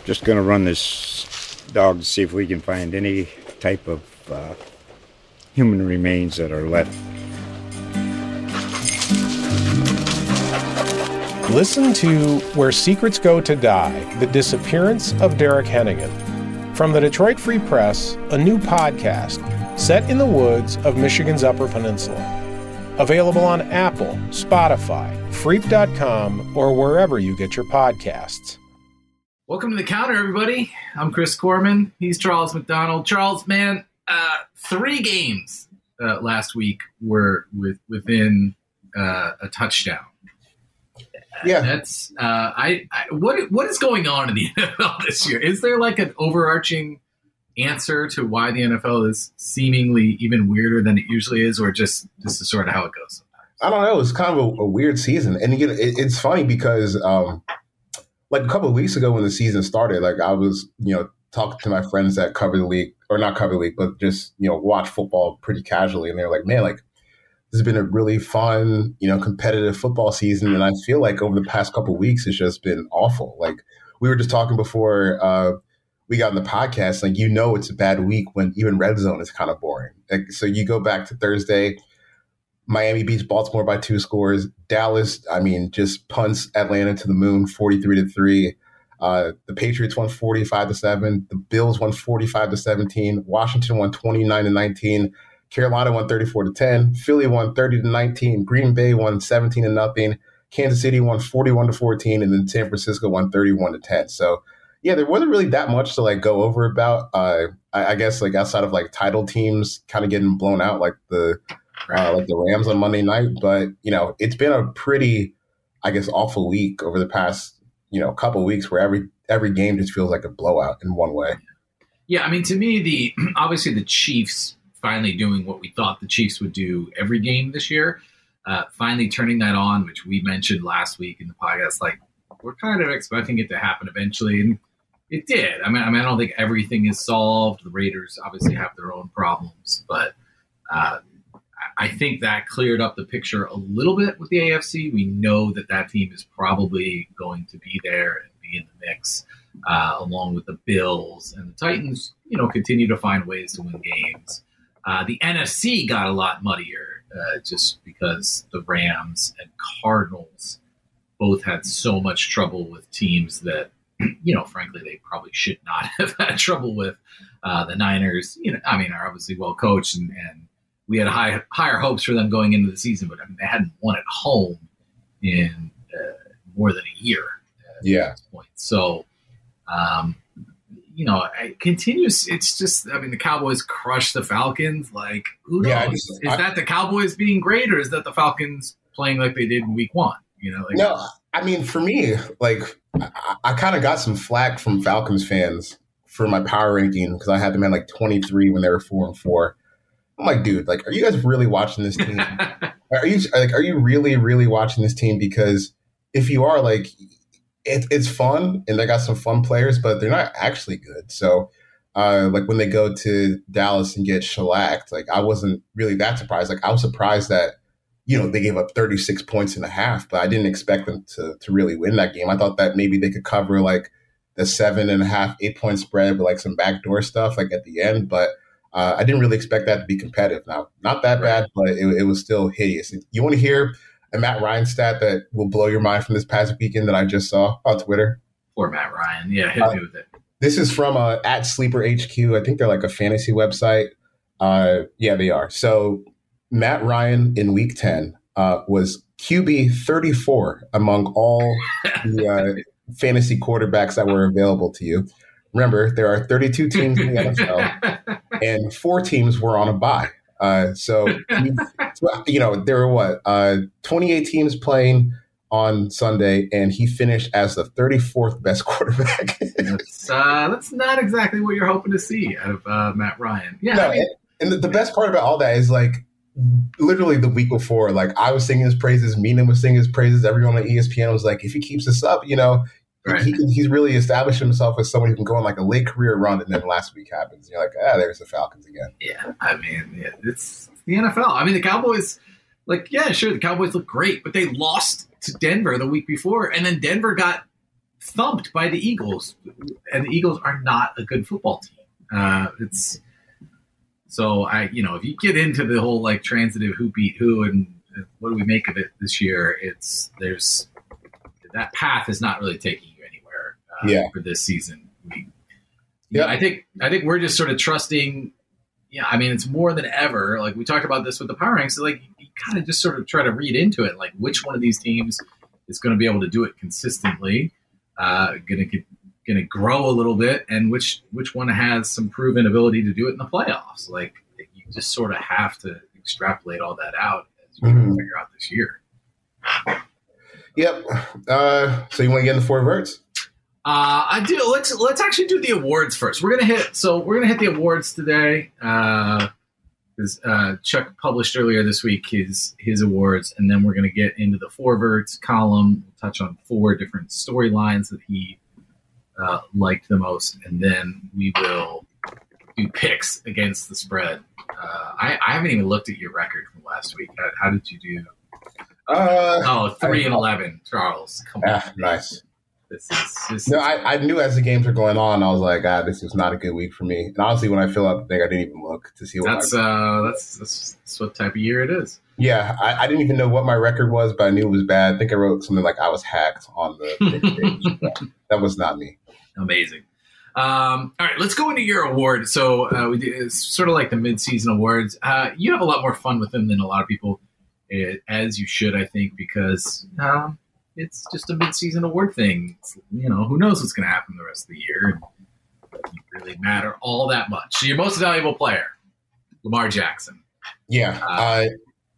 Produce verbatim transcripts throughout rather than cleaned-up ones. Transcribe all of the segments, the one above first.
just going to run this dog to see if we can find any type of uh, human remains that are left. Listen to Where Secrets Go to Die, The Disappearance of Derek Hennigan. From the Detroit Free Press, a new podcast set in the woods of Michigan's Upper Peninsula. Available on Apple, Spotify, Freep dot com, or wherever you get your podcasts. Welcome to The Counter, everybody. I'm Chris Corman. He's Charles McDonald. Charles, man, uh, three games uh, last week were with, within uh, a touchdown. Yeah, that's uh, I, I. What what is going on in the N F L this year? Is there like an overarching answer to why the N F L is seemingly even weirder than it usually is, or just this is sort of how it goes sometimes? I don't know. It's kind of a, a weird season, and again, it, it's funny because um, like a couple of weeks ago when the season started, like I was you know talking to my friends that cover the league, or not cover the league, but just you know watch football pretty casually, and they're like, man, like. This has been a really fun, you know, competitive football season, and I feel like over the past couple of weeks, it's just been awful. Like we were just talking before uh, we got on the podcast, like you know, it's a bad week when even red zone is kind of boring. Like, so you go back to Thursday, Miami beats Baltimore by two scores. Dallas, I mean, just punts Atlanta to the moon, forty-three to three. Uh, the Patriots won forty-five to seven. The Bills won forty-five to seventeen. Washington won twenty-nine to nineteen. Carolina won thirty-four to ten. Philly won thirty to nineteen. Green Bay won seventeen to nothing. Kansas City won forty-one to fourteen, and then San Francisco won thirty-one to ten. So, yeah, there wasn't really that much to like go over about. Uh, I, I guess like outside of like title teams kind of getting blown out, like the uh, like the Rams on Monday night. But you know, it's been a pretty, I guess, awful week over the past you know couple of weeks where every every game just feels like a blowout in one way. Yeah, I mean, to me, the obviously the Chiefs. Finally doing what we thought the Chiefs would do every game this year, uh, finally turning that on, which we mentioned last week in the podcast. Like we're kind of expecting it to happen eventually, and it did. I mean, I mean, I don't think everything is solved. The Raiders obviously have their own problems, but uh, I think that cleared up the picture a little bit with the A F C. We know that that team is probably going to be there and be in the mix, uh, along with the Bills and the Titans. You know, continue to find ways to win games. Uh, the N F C got a lot muddier uh, just because the Rams and Cardinals both had so much trouble with teams that, you know, frankly, they probably should not have had trouble with. Uh, the Niners, you know, I mean, are obviously well coached, and, and we had high, higher hopes for them going into the season, but I mean, they hadn't won at home in uh, more than a year at yeah. this point. So, um, you know, it continues. It's just, I mean, the Cowboys crushed the Falcons. Like, who knows? Yeah, just, is I, that the Cowboys being great, or is that the Falcons playing like they did in week one? You know, like, no, I mean, for me, like, I, I kind of got some flack from Falcons fans for my power ranking because I had them at like twenty-three when they were four and four. I'm like, dude, like, are you guys really watching this team? are you like, are you really, really watching this team? Because if you are, like, It, it's fun, and they got some fun players, but they're not actually good. So, uh, like, when they go to Dallas and get shellacked, like, I wasn't really that surprised. Like, I was surprised that, you know, they gave up thirty-six points and a half, but I didn't expect them to to really win that game. I thought that maybe they could cover, like, the seven and a half, eight-point spread with, like, some backdoor stuff, like, at the end. But uh, I didn't really expect that to be competitive. Now, not that bad, but it, it was still hideous. You want to hear a Matt Ryan stat that will blow your mind from this past weekend that I just saw on Twitter? Poor Matt Ryan. Yeah, hit me uh, with it. This is from uh, at Sleeper H Q. I think they're like a fantasy website. Uh, yeah, they are. So Matt Ryan in week ten uh, was Q B thirty-four among all the uh, fantasy quarterbacks that were available to you. Remember, there are thirty-two teams in the N F L, and four teams were on a bye. Uh, so, you know, there were what, uh, twenty-eight teams playing on Sunday, and he finished as the thirty-fourth best quarterback. that's, uh, that's not exactly what you're hoping to see out of uh, Matt Ryan. Yeah. No, I mean, and, and the, the best part about all that is, like, literally the week before, like, I was singing his praises, Mina was singing his praises, everyone on E S P N was like, if he keeps this up, you know, right. he, he he's really established himself as someone who can go on like a late career run, and then last week happens. And you're like, ah, there's the Falcons again. Yeah, I mean, yeah, it's the N F L. I mean, the Cowboys, like, yeah, sure, the Cowboys look great, but they lost to Denver the week before, and then Denver got thumped by the Eagles, and the Eagles are not a good football team. Uh, it's so I, you know, if you get into the whole like transitive who beat who and what do we make of it this year, it's there's that path is not really taking you anywhere uh, yeah. for this season. We, yeah, I think I think we're just sort of trusting. Yeah, I mean, it's more than ever. Like we talked about this with the power ranks. So like you kind of just sort of try to read into it, like which one of these teams is going to be able to do it consistently, uh, going to get, going to grow a little bit, and which which one has some proven ability to do it in the playoffs. Like you just sort of have to extrapolate all that out as you mm-hmm. figure out this year. Yep. Uh, so you want to get into four verts? Uh, I do. Let's let's actually do the awards first. We're gonna hit. So we're gonna hit the awards today. Uh, because uh, Chuck published earlier this week his his awards, and then we're gonna get into the four verts column. We'll touch on four different storylines that he uh, liked the most, and then we will do picks against the spread. Uh, I, I haven't even looked at your record from last week. How, how did you do? Uh, oh, three I, and eleven, Charles. Come on, ah, nice. This is, this no, is, I, I knew as the games were going on, I was like, ah, this is not a good week for me. And honestly, when I fill out the thing, I didn't even look to see what that's my, uh that's, that's that's what type of year it is. Yeah, I, I didn't even know what my record was, but I knew it was bad. I think I wrote something like I was hacked on the page. That was not me. Amazing. Um, all right, let's go into your award. So uh, we do, it's sort of like the mid-season awards. Uh, you have a lot more fun with them than a lot of people, it, as you should, I think, because um, it's just a mid-season award thing. It's, you know, who knows what's going to happen the rest of the year. It doesn't really matter all that much. So your most valuable player, Lamar Jackson. Yeah, uh, I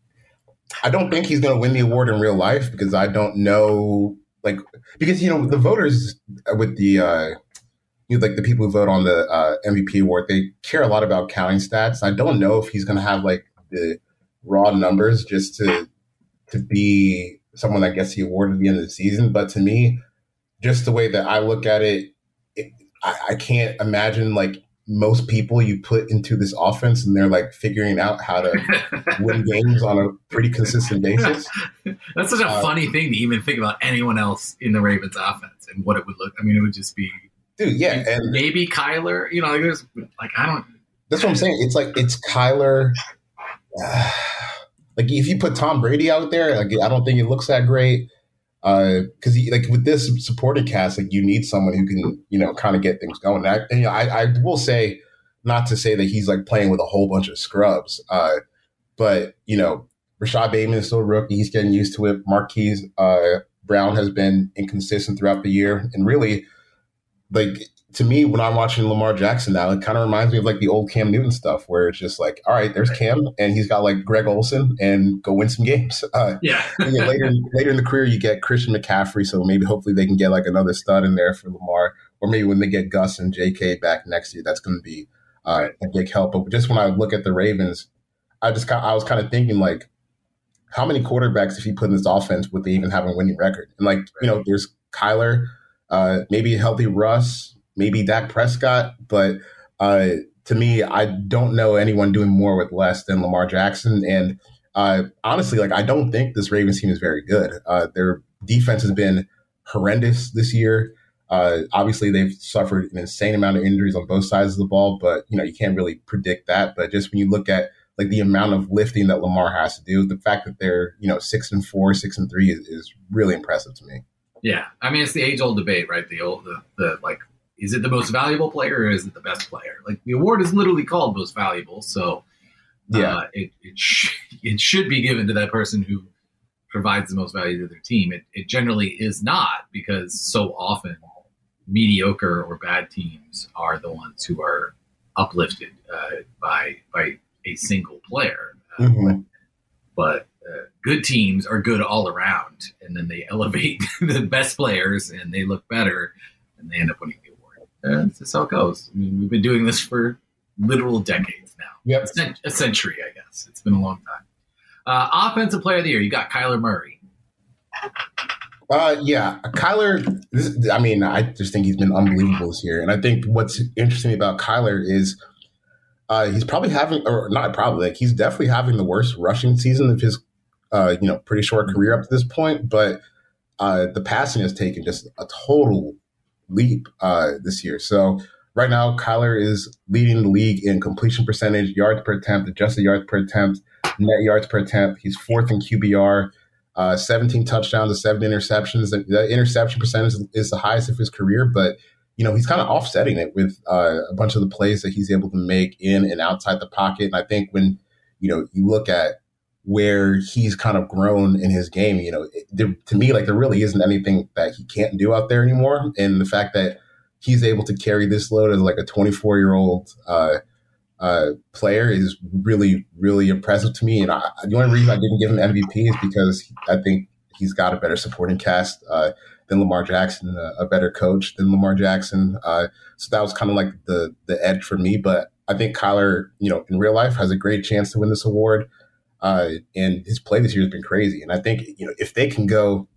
I don't think he's going to win the award in real life because I don't know, like, because, you know, the voters with the uh, – you know, like the people who vote on the uh, M V P award, they care a lot about counting stats. I don't know if he's going to have like the raw numbers just to to be someone that gets the award at the end of the season. But to me, just the way that I look at it, it I, I can't imagine like most people you put into this offense and they're like figuring out how to win games on a pretty consistent basis. That's such a uh, funny thing to even think about anyone else in the Ravens offense and what it would look. I mean, it would just be. Dude, yeah, and maybe Kyler. You know, like there's like I don't. That's what I'm saying. It's like it's Kyler. Uh, like if you put Tom Brady out there, like I don't think it looks that great. Because uh, like with this supporting cast, like you need someone who can you know kind of get things going. And I, and, you know, I, I will say, not to say that he's like playing with a whole bunch of scrubs, uh, but you know, Rashad Bateman is still a rookie. He's getting used to it. Marquise uh, Brown has been inconsistent throughout the year, and really. Like to me, when I'm watching Lamar Jackson now, it kind of reminds me of like the old Cam Newton stuff, where it's just like, all right, there's Cam, and he's got like Greg Olsen, and go win some games. Uh, yeah. and then later, later in the career, you get Christian McCaffrey, so maybe hopefully they can get like another stud in there for Lamar, or maybe when they get Gus and J K back next year, that's going to be uh, a big help. But just when I look at the Ravens, I just I was kind of thinking like, how many quarterbacks if you put in this offense would they even have a winning record? And like you know, there's Kyler. Uh, maybe a healthy Russ, maybe Dak Prescott, but uh, to me, I don't know anyone doing more with less than Lamar Jackson. And uh, honestly, like I don't think this Ravens team is very good. Uh, their defense has been horrendous this year. Uh, obviously, they've suffered an insane amount of injuries on both sides of the ball, but you know you can't really predict that. But just when you look at like the amount of lifting that Lamar has to do, the fact that they're you know six and four, six and three is, is really impressive to me. Yeah, I mean it's the age-old debate, right? The old, the, the like, is it the most valuable player or is it the best player? Like the award is literally called most valuable, so uh, yeah, it it, sh- it should be given to that person who provides the most value to their team. It it generally is not because so often mediocre or bad teams are the ones who are uplifted uh, by by a single player, uh, mm-hmm. but. Uh, good teams are good all around, and then they elevate the best players, and they look better, and they end up winning the award. Uh, that's just how it goes. I mean, we've been doing this for literal decades now. Yep. A, cent- a century, I guess. It's been a long time. Uh, offensive player of the year, you got Kyler Murray. Uh, yeah, Kyler. This, I mean, I just think he's been unbelievable this year, and I think what's interesting about Kyler is uh, he's probably having, or not probably, like he's definitely having the worst rushing season of his. Uh, you know, pretty short career up to this point, but uh, the passing has taken just a total leap uh, this year. So right now, Kyler is leading the league in completion percentage, yards per attempt, adjusted yards per attempt, net yards per attempt. He's fourth in Q B R, uh, seventeen touchdowns and seven interceptions. The, the interception percentage is the highest of his career, but you know, he's kind of offsetting it with uh, a bunch of the plays that he's able to make in and outside the pocket. And I think when, you know, you look at where he's kind of grown in his game, you know, it, there, to me, like there really isn't anything that he can't do out there anymore. And the fact that he's able to carry this load as like a twenty-four-year-old uh, uh, player is really, really impressive to me. And I, the only reason I didn't give him M V P is because I think he's got a better supporting cast uh, than Lamar Jackson, a, a better coach than Lamar Jackson. Uh, so that was kind of like the the edge for me. But I think Kyler, you know, in real life has a great chance to win this award. Uh, and his play this year has been crazy. And I think, you know, if they can go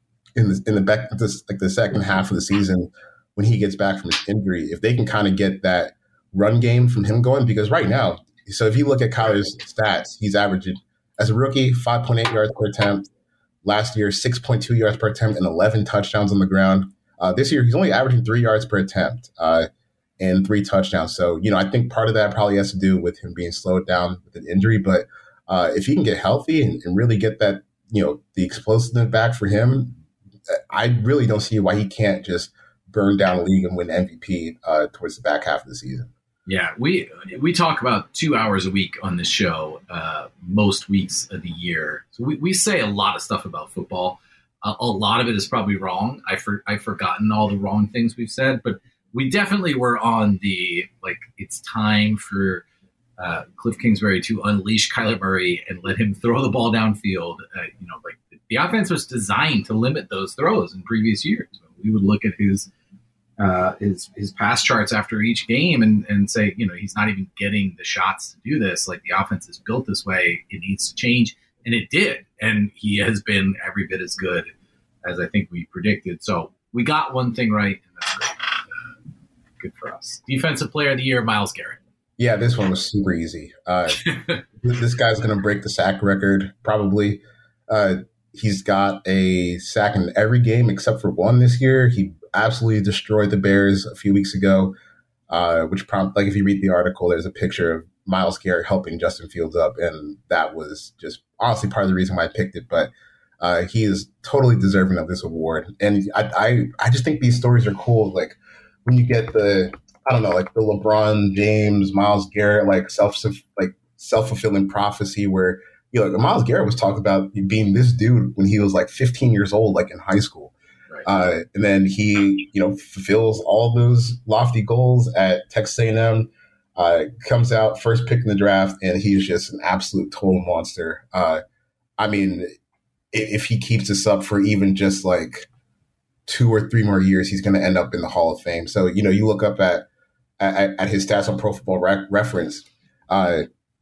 in the in the back this like the second half of the season when he gets back from his injury, if they can kind of get that run game from him going, because right now, so if you look at Kyler's stats, he's averaging as a rookie five point eight yards per attempt. Last year, six point two yards per attempt and eleven touchdowns on the ground. Uh, this year, he's only averaging three yards per attempt uh, and three touchdowns. So, you know, I think part of that probably has to do with him being slowed down with an injury. But uh, if he can get healthy and, and really get that, you know, the explosiveness back for him, I really don't see why he can't just burn down the league and win M V P uh, towards the back half of the season. Yeah, we we talk about two hours a week on this show, uh, most weeks of the year. So we, we say a lot of stuff about football. Uh, a lot of it is probably wrong. I for, I've forgotten all the wrong things we've said, but we definitely were on the, like, it's time for uh, Cliff Kingsbury to unleash Kyler Murray and let him throw the ball downfield. Uh, you know, like the offense was designed to limit those throws in previous years. We would look at his Uh, his his pass charts after each game and, and say, you know, he's not even getting the shots to do this. Like, the offense is built this way. It needs to change. And it did. And he has been every bit as good as I think we predicted. So we got one thing right, and that's great. Uh, good for us. Defensive Player of the Year, Myles Garrett. Yeah, this one was super easy. Uh, this guy's going to break the sack record, probably. Uh, he's got a sack in every game except for one this year. He absolutely destroyed the Bears a few weeks ago, uh, which prompt, like if you read the article, there's a picture of Myles Garrett helping Justin Fields up, and that was just honestly part of the reason why I picked it. But uh, he is totally deserving of this award, and I, I I just think these stories are cool. Like when you get the I don't know, like the LeBron James, Myles Garrett, like self like self fulfilling prophecy, where you know like Myles Garrett was talking about being this dude when he was like fifteen years old, like in high school. Uh, and then he, you know, fulfills all those lofty goals at Texas A and M, uh, comes out first pick in the draft, and he's just an absolute total monster. Uh, I mean, if, if he keeps this up for even just like two or three more years, he's going to end up in the Hall of Fame. So, you know, you look up at at, at his stats on Pro Football Re- Reference, uh,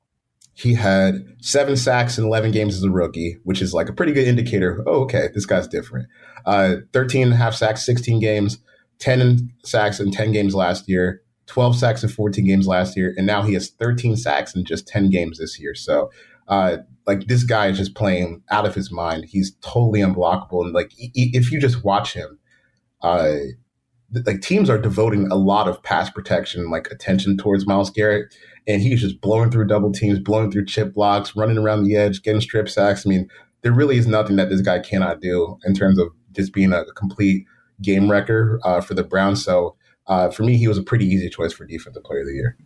he had seven sacks in eleven games as a rookie, which is like a pretty good indicator. Oh, okay, this guy's different. Uh, thirteen and a half sacks, sixteen games, ten sacks in ten games last year, twelve sacks in fourteen games last year, and now he has thirteen sacks in just ten games this year. So, uh, like, this guy is just playing out of his mind. He's totally unblockable. And, like, if you just watch him, uh, like, teams are devoting a lot of pass protection, like, attention towards Myles Garrett. And he's just blowing through double teams, blowing through chip blocks, running around the edge, getting strip sacks. I mean, there really is nothing that this guy cannot do in terms of just being a complete game wrecker uh, for the Browns. So uh, for me, he was a pretty easy choice for Defensive Player of the Year.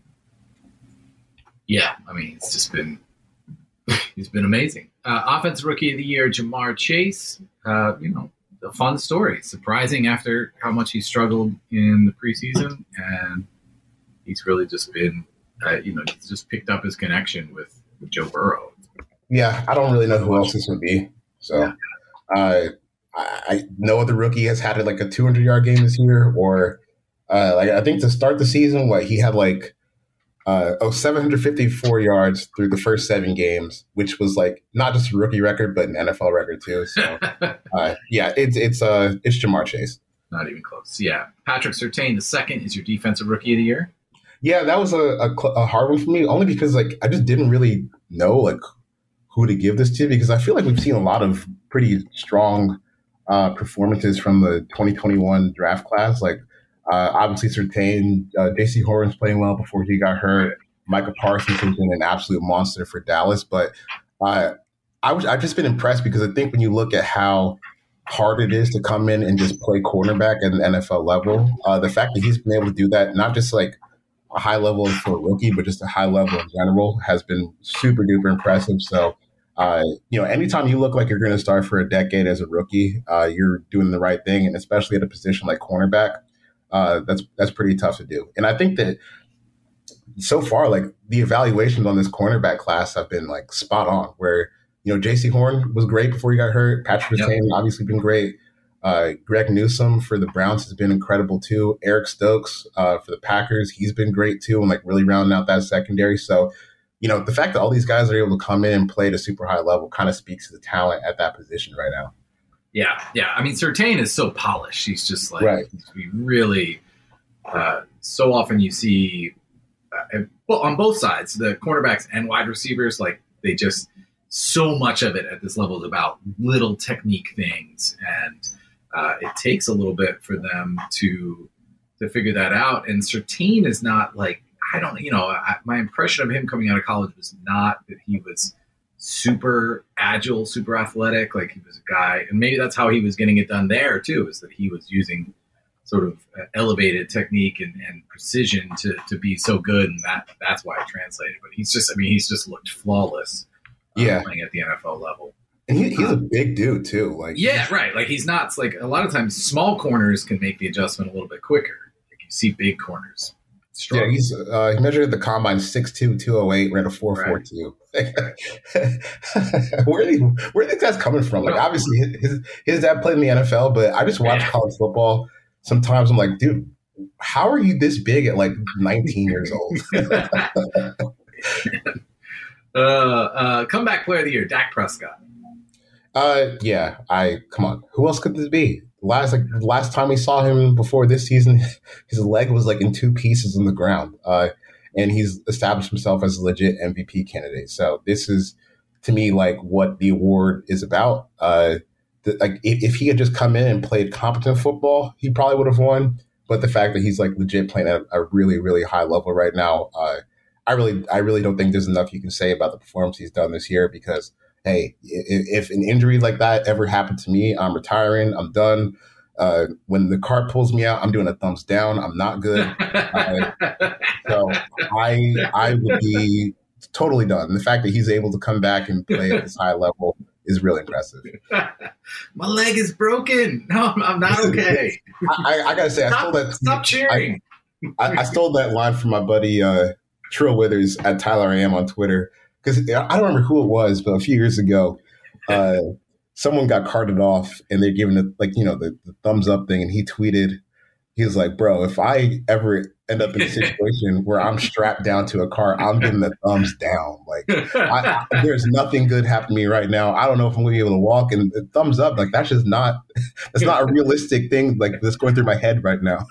Yeah, I mean, it's just been he's been amazing. Uh, Offensive Rookie of the Year, Ja'Marr Chase. Uh, you know, a fun story. Surprising after how much he struggled in the preseason, and he's really just been. Uh, you know, he's just picked up his connection with, with Joe Burrow. Yeah, I don't really know who else this would be. So, yeah. uh, I, I no other rookie has had like a two hundred yard game this year, or uh, like I think to start the season, what he had like uh, oh seven hundred fifty-four yards through the first seven games, which was like not just a rookie record, but an N F L record too. So, uh, yeah, it's it's uh it's Ja'Marr Chase. Not even close. Yeah, Patrick Surtain the second is your Defensive Rookie of the Year. Yeah, that was a, a, a hard one for me, only because like I just didn't really know like who to give this to, because I feel like we've seen a lot of pretty strong uh, performances from the twenty twenty-one draft class. Like Uh, obviously, Surtain, uh, J C Horn's playing well before he got hurt. Micah Parsons has been an absolute monster for Dallas. But uh, I was, I've just been impressed because I think when you look at how hard it is to come in and just play cornerback at an N F L level, uh, the fact that he's been able to do that, not just like a high level for a rookie, but just a high level in general, has been super duper impressive. So, uh, you know, anytime you look like you're going to start for a decade as a rookie, uh, you're doing the right thing. And especially at a position like cornerback, uh, that's that's pretty tough to do. And I think that so far, like the evaluations on this cornerback class have been like spot on, where, you know, J C Horn was great before he got hurt. Patrick Yep. Surtain obviously been great. Uh, Greg Newsome for the Browns has been incredible too. Eric Stokes uh, for the Packers, he's been great too, and like really rounding out that secondary. So, you know, the fact that all these guys are able to come in and play at a super high level kind of speaks to the talent at that position right now. Yeah, yeah. I mean, Surtain is so polished. He's just like, Right. we really, uh, so often you see, uh, well, on both sides, the cornerbacks and wide receivers, like they just, so much of it at this level is about little technique things. And uh, it takes a little bit for them to to figure that out. And Surtain is not like, I don't, you know, I, my impression of him coming out of college was not that he was super agile, super athletic. Like he was a guy, and maybe that's how he was getting it done there too, is that he was using sort of elevated technique and, and precision to, to be so good. And that that's why it translated. But he's just, I mean, he's just looked flawless uh, Yeah. playing at the N F L level. And he, he's a big dude too. Like, Yeah, right. Like he's not, it's like a lot of times small corners can make the adjustment a little bit quicker. Like you see big corners. Strong. yeah, he's uh, he measured at the combine six two, two oh eight, ran a four four two. Where are these, where are these guys coming from? Like, obviously, his his dad played in the N F L, but I just watch Yeah. college football. Sometimes I'm like, dude, how are you this big at like nineteen years old? uh, uh, comeback player of the year, Dak Prescott. uh, yeah, I come on. Who else could this be? Last like last time we saw him before this season, his leg was like in two pieces on the ground, uh, and he's established himself as a legit M V P candidate. So this is, to me, like what the award is about. Uh, the, like if, if he had just come in and played competent football, he probably would have won. But the fact that he's like legit playing at a really, really high level right now, uh, I really, I really don't think there's enough you can say about the performance he's done this year. Because hey, if, if an injury like that ever happened to me, I'm retiring. I'm done. Uh, when the card pulls me out, I'm doing a thumbs down. I'm not good. uh, so I, I would be totally done. The fact that he's able to come back and play at this high level is really impressive. My leg is broken. No, I'm, I'm not okay. I, I, I gotta say, I Stop, stole that. stop cheering. I, I stole that line from my buddy uh, Trill Withers at Tyler I Am on Twitter, because I don't remember who it was, but a few years ago, uh, someone got carted off and they're giving it like, you know, the, the thumbs up thing, and he tweeted, he was like, "Bro, if I ever end up in a situation where I'm strapped down to a car, I'm giving the thumbs down. Like, I, I, there's nothing good happening to me right now. I don't know if I'm going to be able to walk, and the thumbs up, like that's just not, that's not a realistic thing. Like that's going through my head right now."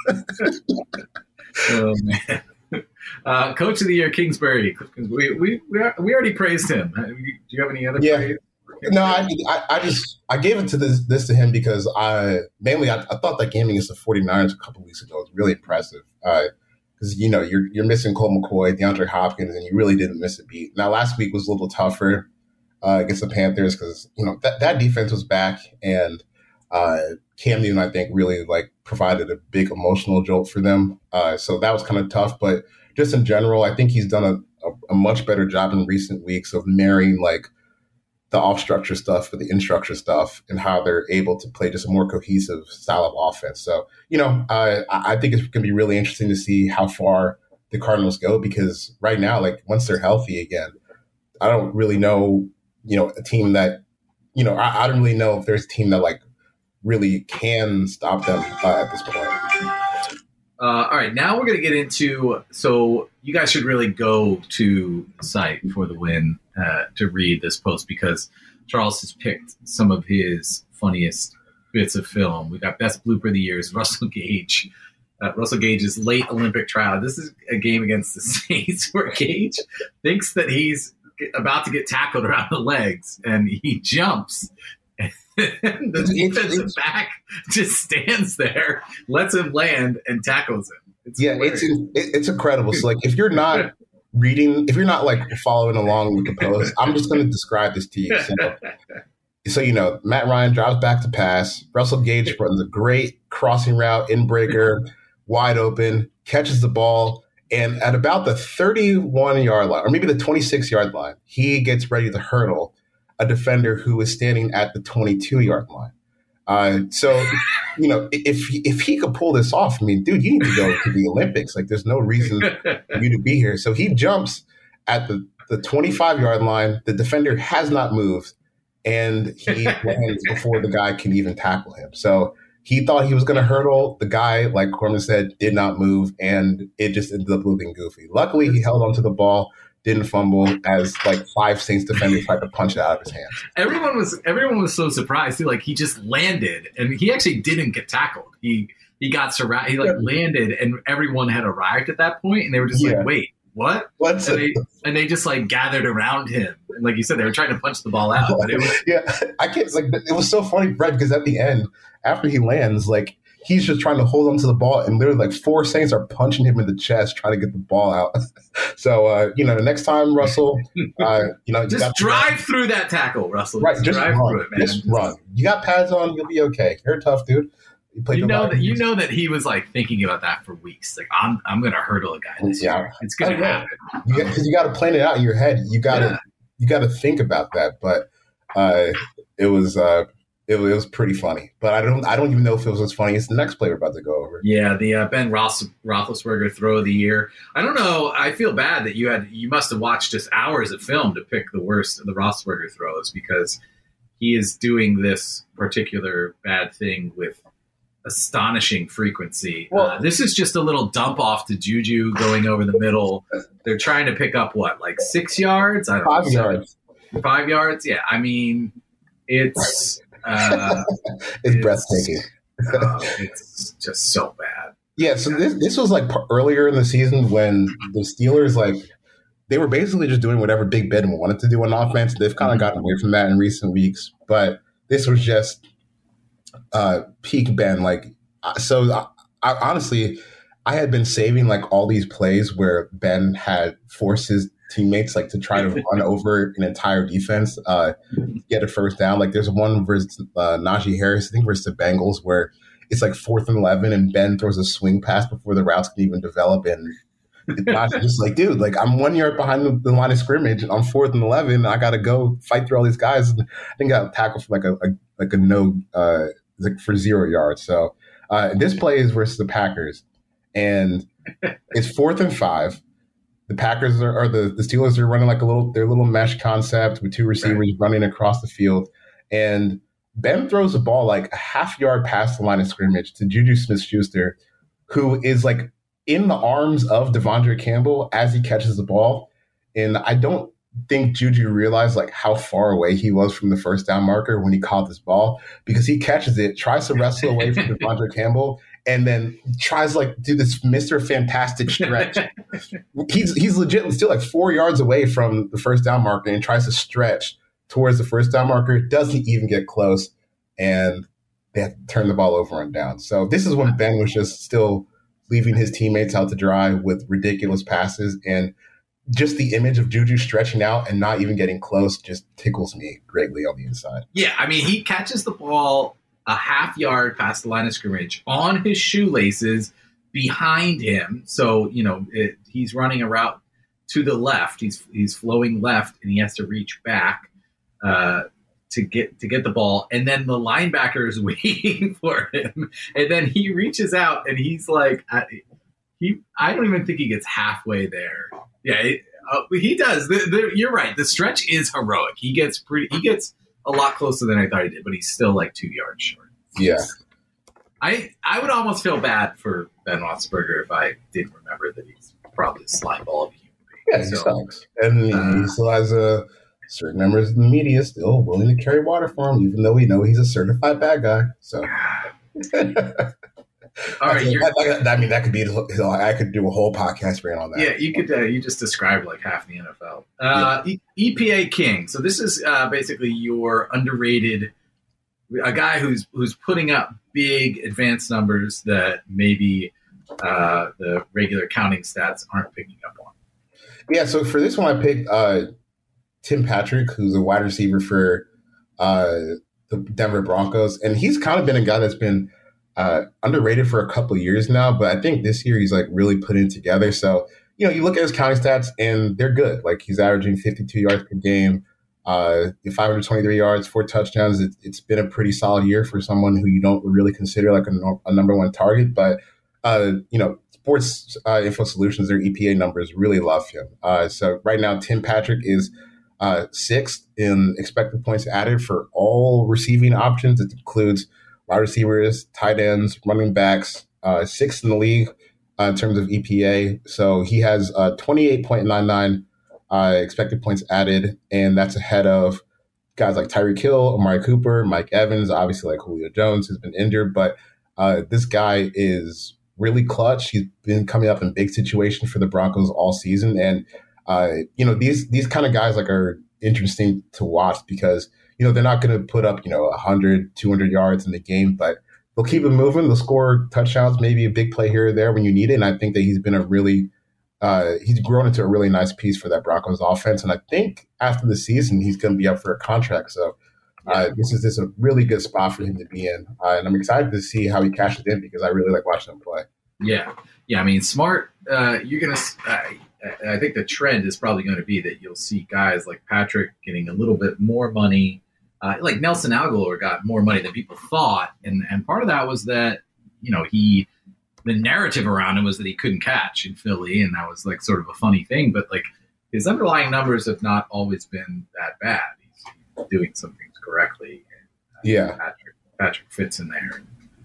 Oh man. Uh, Coach of the Year, Kingsbury. We we we, are, we already praised him. Do you have any other Yeah. praise? No, I, I, I just I gave it to this this to him because I mainly I, I thought that game against the 49ers a couple weeks ago was really impressive. Because uh, you know you're you're missing Colt McCoy, DeAndre Hopkins, and you really didn't miss a beat. Now last week was a little tougher uh, against the Panthers because you know that that defense was back, and uh, Cam Newton I think really like provided a big emotional jolt for them. Uh, so that was kind of tough, but just in general, I think he's done a, a, a much better job in recent weeks of marrying like the off-structure stuff with the in-structure stuff and how they're able to play just a more cohesive style of offense. So, you know, I, I think it's going to be really interesting to see how far the Cardinals go, because right now, like once they're healthy again, I don't really know, you know, a team that, you know, I, I don't really know if there's a team that like really can stop them uh, at this point. Uh, all right, now we're going to get into, so you guys should really go to the site for the win uh, to read this post, because Charles has picked some of his funniest bits of film. We got best blooper of the year is Russell Gage. Uh, Russell Gage's late Olympic trial. This is a game against the Saints where Gage thinks that he's about to get tackled around the legs, and he jumps. the defensive back just stands there, lets him land, and tackles him. It's yeah, hilarious. it's it's incredible. So, like, if you're not reading, if you're not like following along with the post, I'm just going to describe this to you. So, so, you know, Matt Ryan drives back to pass. Russell Gage runs a great crossing route, in breaker, wide open, catches the ball. And at about the thirty-one yard line, or maybe the twenty-six yard line, he gets ready to hurdle a defender who is standing at the twenty-two yard line. Uh, so, you know, if if he could pull this off, I mean, dude, you need to go to the Olympics. Like, there's no reason for you to be here. So he jumps at the, the twenty-five yard line. The defender has not moved, and he lands before the guy can even tackle him. So he thought he was going to hurdle. The guy, like Corman said, did not move, and it just ended up looking goofy. Luckily, he held onto the ball, didn't fumble, as like five Saints defenders tried to punch it out of his hands. Everyone was everyone was so surprised too. Like, he just landed, and he actually didn't get tackled. He he got surrounded. He like yeah. landed, and everyone had arrived at that point, and they were just yeah. like, "Wait, what?" What's and, it? they, and they just like gathered around him, and like you said, they were trying to punch the ball out. But it was, yeah, I can't. Like, it was so funny, Brett, because at the end, after he lands, like, he's just trying to hold onto the ball, and literally like four Saints are punching him in the chest, trying to get the ball out. So, uh, you know, the next time, Russell, uh, you know, you just drive to, through that tackle, Russell. Right, just, just drive run, through it, man. Just run. You got pads on, you'll be okay. You're a tough dude. You, you know that you know that he was like thinking about that for weeks. Like, I'm I'm gonna hurdle a guy this yeah. year. It's gonna happen. Because you, you got to plan it out in your head. You got to yeah. you got to think about that. But uh, it was. Uh, It was, it was pretty funny, but I don't I don't even know if it was as funny as the next play we're about to go over. Yeah, the uh, Ben Ross, Roethlisberger throw of the year. I don't know. I feel bad that you had you must have watched just hours of film to pick the worst of the Roethlisberger throws, because he is doing this particular bad thing with astonishing frequency. Well, uh, this is just a little dump off to Juju going over the middle. They're trying to pick up what, like six yards? I don't five know, yards. Seven, five yards. Yeah, I mean, it's. Uh, it's, it's breathtaking. uh, it's just so bad. Yeah, so this this was like earlier in the season when the Steelers, like, they were basically just doing whatever Big Ben wanted to do on offense. They've kind of gotten away from that in recent weeks, but this was just uh, peak Ben. Like, so I, I, honestly, I had been saving like all these plays where Ben had forced his teammates like to try to run over an entire defense, uh, get a first down. Like, there's one versus uh, Najee Harris, I think versus the Bengals, where it's like fourth and eleven, and Ben throws a swing pass before the routes can even develop, and Najee just like, dude, like, I'm one yard behind the, the line of scrimmage on fourth and eleven, and I got to go fight through all these guys. And I think I got tackled for like a, a like a no uh, like for zero yards. So uh, this play is versus the Packers, and it's fourth and five. The Packers are, or the, the Steelers are running like a little, their little mesh concept with two receivers right. running across the field. And Ben throws the ball like a half yard past the line of scrimmage to Juju Smith-Schuster, who is like in the arms of Devondre Campbell as he catches the ball. And I don't think Juju realized like how far away he was from the first down marker when he caught this ball, because he catches it, tries to wrestle away from Devondre Campbell, and then tries like do this Mister Fantastic stretch. he's he's legit still like four yards away from the first down marker and tries to stretch towards the first down marker. Doesn't even get close, and they have to turn the ball over and down. So this is when Ben was just still leaving his teammates out to dry with ridiculous passes, and just the image of Juju stretching out and not even getting close just tickles me greatly on the inside. Yeah, I mean, he catches the ball a half yard past the line of scrimmage on his shoelaces behind him. So, you know, it, he's running a route to the left. He's he's flowing left, and he has to reach back uh, to get to get the ball. And then the linebacker is waiting for him. And then he reaches out, and he's like, I, he. I don't even think he gets halfway there. Yeah, it, uh, he does. The, the, you're right. The stretch is heroic. He gets pretty. He gets a lot closer than I thought he did, but he's still like two yards short. Yeah. I I would almost feel bad for Ben Roethlisberger if I didn't remember that he's probably a slime ball of a human being. Yeah, he so, sucks. And uh, he still has a certain members of the media still willing to carry water for him, even though we know he's a certified bad guy. So. All right, I, I, I mean, that could be. I could do a whole podcast rant on that. Yeah, you could. Uh, you just described like half the N F L. Uh, yeah. E- EPA King. So this is uh, basically your underrated a guy who's who's putting up big advanced numbers that maybe uh, the regular counting stats aren't picking up on. Yeah, so for this one, I picked uh, Tim Patrick, who's a wide receiver for uh, the Denver Broncos, and he's kind of been a guy that's been uh, underrated for a couple of years now. But I think this year he's like really putting it together. So you know, you look at his counting stats, and they're good. Like he's averaging fifty-two yards per game, uh, five hundred twenty-three yards, four touchdowns. It, it's been a pretty solid year for someone who you don't really consider like a, a number one target, but uh, you know. Sports uh, Info Solutions, their E P A numbers really love him. Uh, so right now, Tim Patrick is uh, sixth in expected points added for all receiving options. It includes wide receivers, tight ends, running backs, uh, sixth in the league uh, in terms of E P A. So he has uh, twenty-eight point nine nine uh, expected points added, and that's ahead of guys like Tyreek Hill, Amari Cooper, Mike Evans. Obviously, like Julio Jones has been injured, but uh, this guy is really clutch. He's been coming up in big situations for the Broncos all season. And, uh, you know, these these kind of guys like are interesting to watch because, you know, they're not going to put up, you know, one hundred, two hundred yards in the game, but they'll keep it moving. They'll score touchdowns, maybe a big play here or there when you need it. And I think that he's been a really uh, – he's grown into a really nice piece for that Broncos offense. And I think after the season, he's going to be up for a contract. So uh, this is just a really good spot for him to be in. Uh, and I'm excited to see how he cashes in because I really like watching him play. Yeah. Yeah. I mean, smart, uh, you're going to, I, I think the trend is probably going to be that you'll see guys like Patrick getting a little bit more money. Uh, like Nelson Aguilar got more money than people thought. And, and part of that was that, you know, he, the narrative around him was that he couldn't catch in Philly. And that was like sort of a funny thing, but like his underlying numbers have not always been that bad. He's doing some things correctly. And, uh, yeah. Patrick, Patrick fits in there.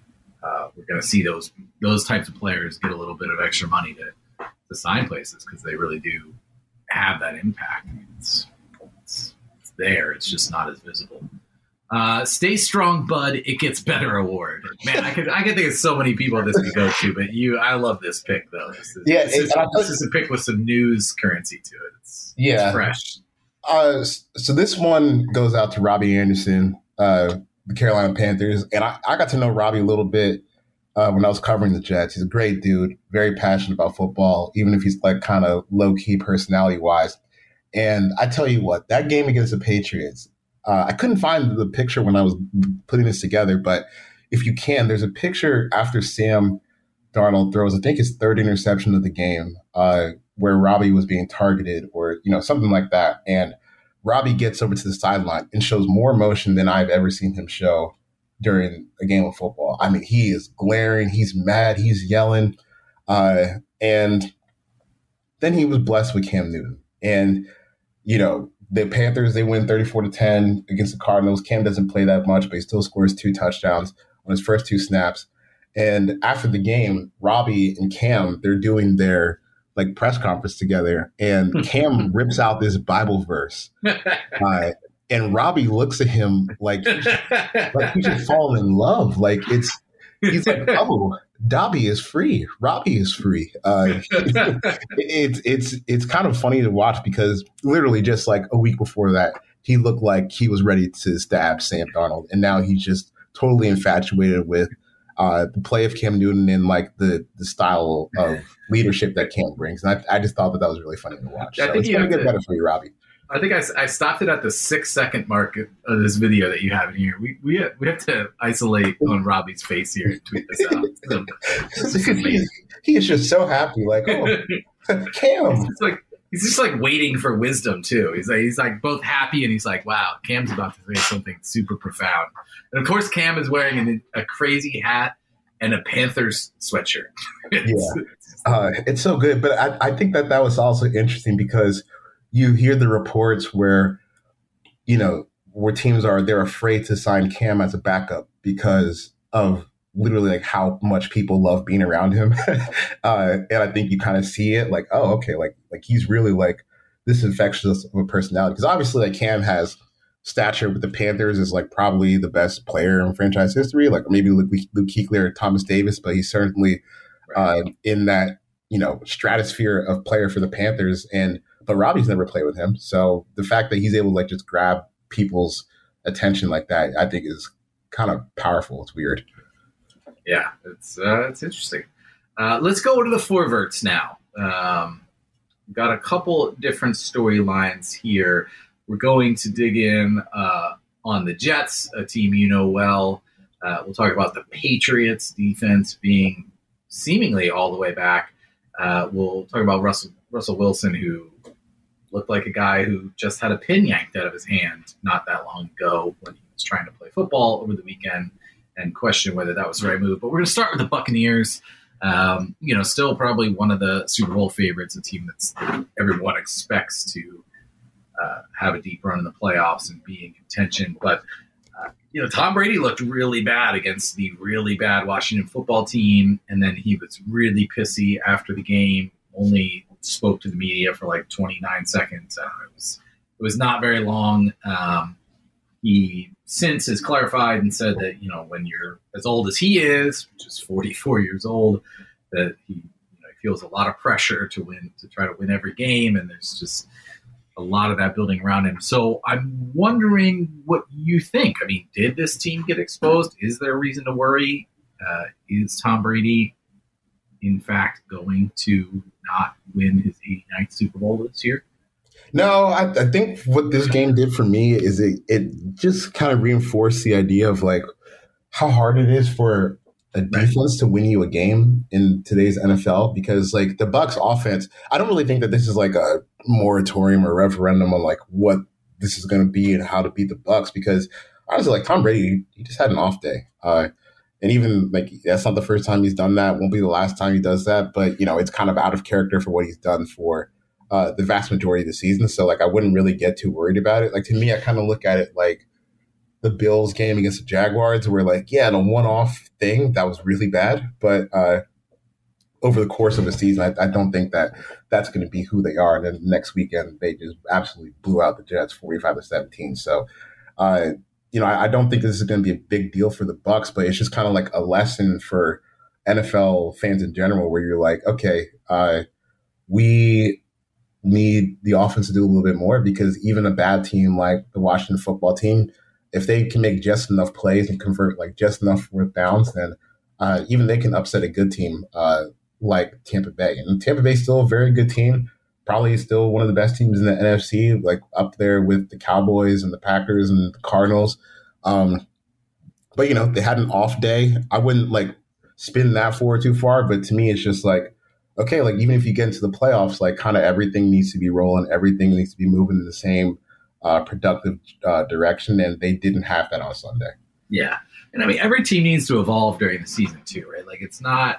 Uh, we're going to see those those types of players get a little bit of extra money to, to sign places because they really do have that impact. I mean, it's, it's, it's there. It's just not as visible. Uh, Stay Strong, Bud. It Gets Better award. Man, I could I could think of so many people this could go to, but you, I love this pick though. This is, yeah, this, is, this is a pick with some news currency to it. It's, yeah. it's fresh. Uh, so this one goes out to Robbie Anderson. Uh, the Carolina Panthers. And I, I got to know Robbie a little bit uh, when I was covering the Jets. He's a great dude, very passionate about football, even if he's like kind of low-key personality-wise. And I tell you what, that game against the Patriots, uh, I couldn't find the picture when I was putting this together, but if you can, there's a picture after Sam Darnold throws, I think his third interception of the game, uh, where Robbie was being targeted or, you know, something like that. And Robbie gets over to the sideline and shows more emotion than I've ever seen him show during a game of football. I mean, he is glaring. He's mad. He's yelling. Uh, and then he was blessed with Cam Newton. And, you know, the Panthers, they win thirty-four to ten against the Cardinals. Cam doesn't play that much, but he still scores two touchdowns on his first two snaps. And after the game, Robbie and Cam, they're doing their like press conference together, and Cam rips out this Bible verse, uh, and Robbie looks at him like like he should fall in love. Like it's he's like, oh, Dobby is free, Robbie is free. Uh, it's it's it's kind of funny to watch because literally just like a week before that, he looked like he was ready to stab Sam Darnold, and now he's just totally infatuated with Uh, the play of Cam Newton and like the the style of leadership that Cam brings. And I, I just thought that that was really funny to watch. I so think it's going to get to, better for you, Robbie. I think I, I stopped it at the six second mark of this video that you have in here. We we have, we have to isolate on Robbie's face here and tweet this out. This is amazing. He is just so happy. Like, oh, Cam. He's just like, he's just like waiting for wisdom too. He's like, he's like both happy and he's like, wow, Cam's about to say something super profound. And of course, Cam is wearing an, a crazy hat and a Panthers sweatshirt. Yeah, uh, it's so good. But I, I think that that was also interesting because you hear the reports where, you know, where teams are, they're afraid to sign Cam as a backup because of literally like how much people love being around him. uh, and I think you kind of see it like, oh, okay, like like he's really like this infectious of a personality. Because obviously like Cam has stature with the Panthers is like probably the best player in franchise history, like maybe Luke, Luke Kuechly or Thomas Davis, but he's certainly uh, in that, you know, stratosphere of player for the Panthers. And but Robbie's never played with him, so the fact that he's able to like just grab people's attention like that, I think is kind of powerful. It's weird. Yeah, it's uh, it's interesting. Uh, let's go to the forverts now. Um, we've got a couple different storylines here. We're going to dig in uh, on the Jets, a team you know well. Uh, we'll talk about the Patriots defense being seemingly all the way back. Uh, we'll talk about Russell Russell Wilson, who looked like a guy who just had a pin yanked out of his hand not that long ago when he was trying to play football over the weekend, and question whether that was the right move. But we're going to start with the Buccaneers. Um, you know, still probably one of the Super Bowl favorites, a team that's everyone expects to uh, have a deep run in the playoffs and be in contention. But Uh, you know, Tom Brady looked really bad against the really bad Washington football team, and then he was really pissy after the game, only spoke to the media for like twenty-nine seconds. Uh, it was it was not very long. Um, he since has clarified and said that, you know, when you're as old as he is, which is forty-four years old, that he, you know, he feels a lot of pressure to win, to try to win every game, and there's just a lot of that building around him. So I'm wondering what you think. I mean, did this team get exposed? Is there a reason to worry? Uh, is Tom Brady, in fact, going to not win his eighty-ninth Super Bowl this year? No, I, I think what this game did for me is it, it just kind of reinforced the idea of like how hard it is for a defense to win you a game in today's N F L, because like the Bucs offense, I don't really think that this is like a moratorium or referendum on like what this is going to be and how to beat the Bucs, because honestly, like Tom Brady, he just had an off day. Uh, and even like, that's not the first time he's done that. Won't be the last time he does that, but you know, it's kind of out of character for what he's done for uh, the vast majority of the season. So like, I wouldn't really get too worried about it. Like to me, I kind of look at it like the Bills game against the Jaguars, where like, yeah, the one-off thing that was really bad, but uh, over the course of the season, I, I don't think that that's going to be who they are. And then next weekend, they just absolutely blew out the Jets, forty-five to seventeen. So, uh, you know, I, I don't think this is going to be a big deal for the Bucs, but it's just kind of like a lesson for N F L fans in general, where you're like, okay, uh, we need the offense to do a little bit more, because even a bad team like the Washington football team, if they can make just enough plays and convert like just enough fourth downs, then uh, even they can upset a good team uh, like Tampa Bay. And Tampa Bay is still a very good team, probably still one of the best teams in the N F C, like up there with the Cowboys and the Packers and the Cardinals. Um, but, you know, they had an off day. I wouldn't like spin that forward too far, but to me, it's just like, okay, like even if you get into the playoffs, like kind of everything needs to be rolling, everything needs to be moving in the same Uh, productive uh, direction, and they didn't have that on Sunday. Yeah, and I mean every team needs to evolve during the season too, right? Like it's not.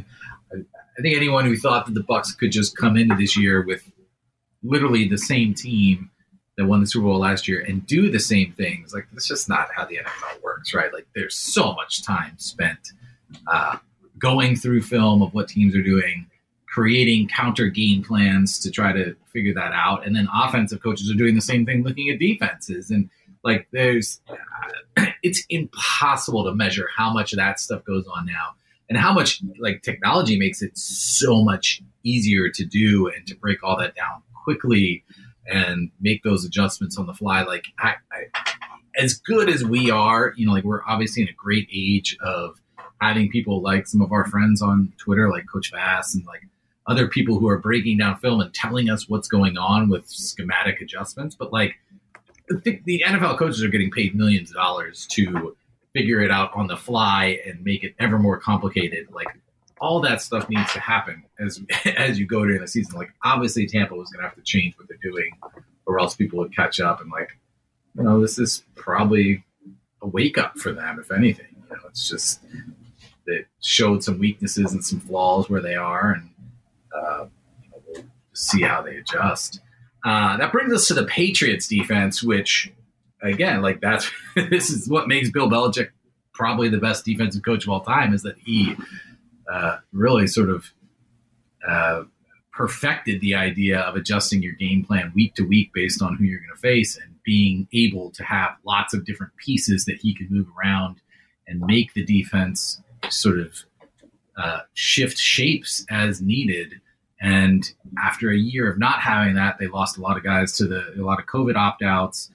I think anyone who thought that the Bucs could just come into this year with literally the same team that won the Super Bowl last year and do the same things, like that's just not how the N F L works, right? Like there's so much time spent uh, going through film of what teams are doing, creating counter game plans to try to figure that out. And then offensive coaches are doing the same thing, looking at defenses. And like, there's, uh, it's impossible to measure how much of that stuff goes on now and how much like technology makes it so much easier to do and to break all that down quickly and make those adjustments on the fly. Like I, I, as good as we are, you know, like we're obviously in a great age of having people like some of our friends on Twitter, like Coach Vass and like other people who are breaking down film and telling us what's going on with schematic adjustments. But like the, the N F L coaches are getting paid millions of dollars to figure it out on the fly and make it ever more complicated. Like all that stuff needs to happen as, as you go during the season. Like obviously Tampa was going to have to change what they're doing or else people would catch up. And like, you know, this is probably a wake up for them, if anything. You know, it's just, it showed some weaknesses and some flaws where they are, and uh, you know, we'll see how they adjust. Uh, that brings us to the Patriots defense, which, again, like that's this is what makes Bill Belichick probably the best defensive coach of all time, is that he uh, really sort of uh, perfected the idea of adjusting your game plan week to week based on who you're going to face, and being able to have lots of different pieces that he can move around and make the defense sort of uh, shift shapes as needed. And after a year of not having that, they lost a lot of guys to the a lot of COVID opt-outs.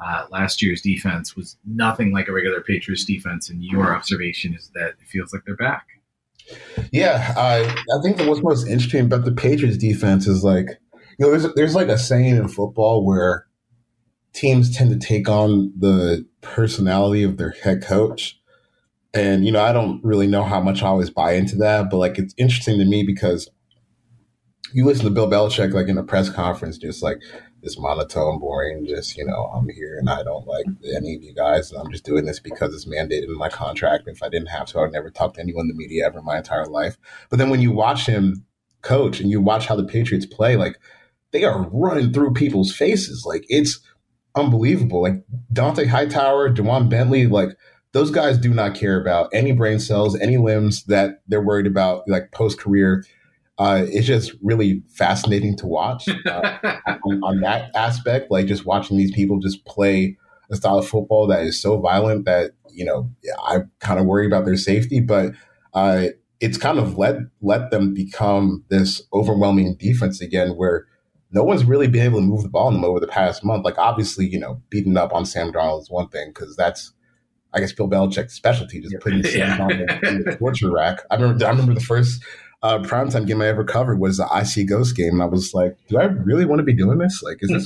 Uh, last year's defense was nothing like a regular Patriots defense, and your observation is that it feels like they're back. Yeah, I I think that what's most interesting about the Patriots defense is like, you know, there's there's like a saying in football where teams tend to take on the personality of their head coach. And, you know, I don't really know how much I always buy into that, but like it's interesting to me because you listen to Bill Belichick like in a press conference, just like this monotone, boring, just, you know, I'm here and I don't like any of you guys. And I'm just doing this because it's mandated in my contract. If I didn't have to, I would never talk to anyone in the media ever in my entire life. But then when you watch him coach and you watch how the Patriots play, like they are running through people's faces. Like it's unbelievable. Like Dante Hightower, Jawan Bentley, like those guys do not care about any brain cells, any limbs that they're worried about, like post-career. Uh, it's just really fascinating to watch uh, on, on that aspect, like just watching these people just play a style of football that is so violent that, you know, I kind of worry about their safety, but uh, it's kind of let let them become this overwhelming defense again where no one's really been able to move the ball on them over the past month. Like, obviously, you know, beating up on Sam Darnold is one thing because that's, I guess, Bill Belichick's specialty, just putting Sam Darnold in the torture rack. I remember, I remember the first uh, primetime game I ever covered was the I C Ghost game, and I was like, do I really want to be doing this? Like, is this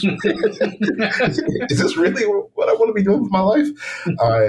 is this really what I want to be doing with my life? Uh,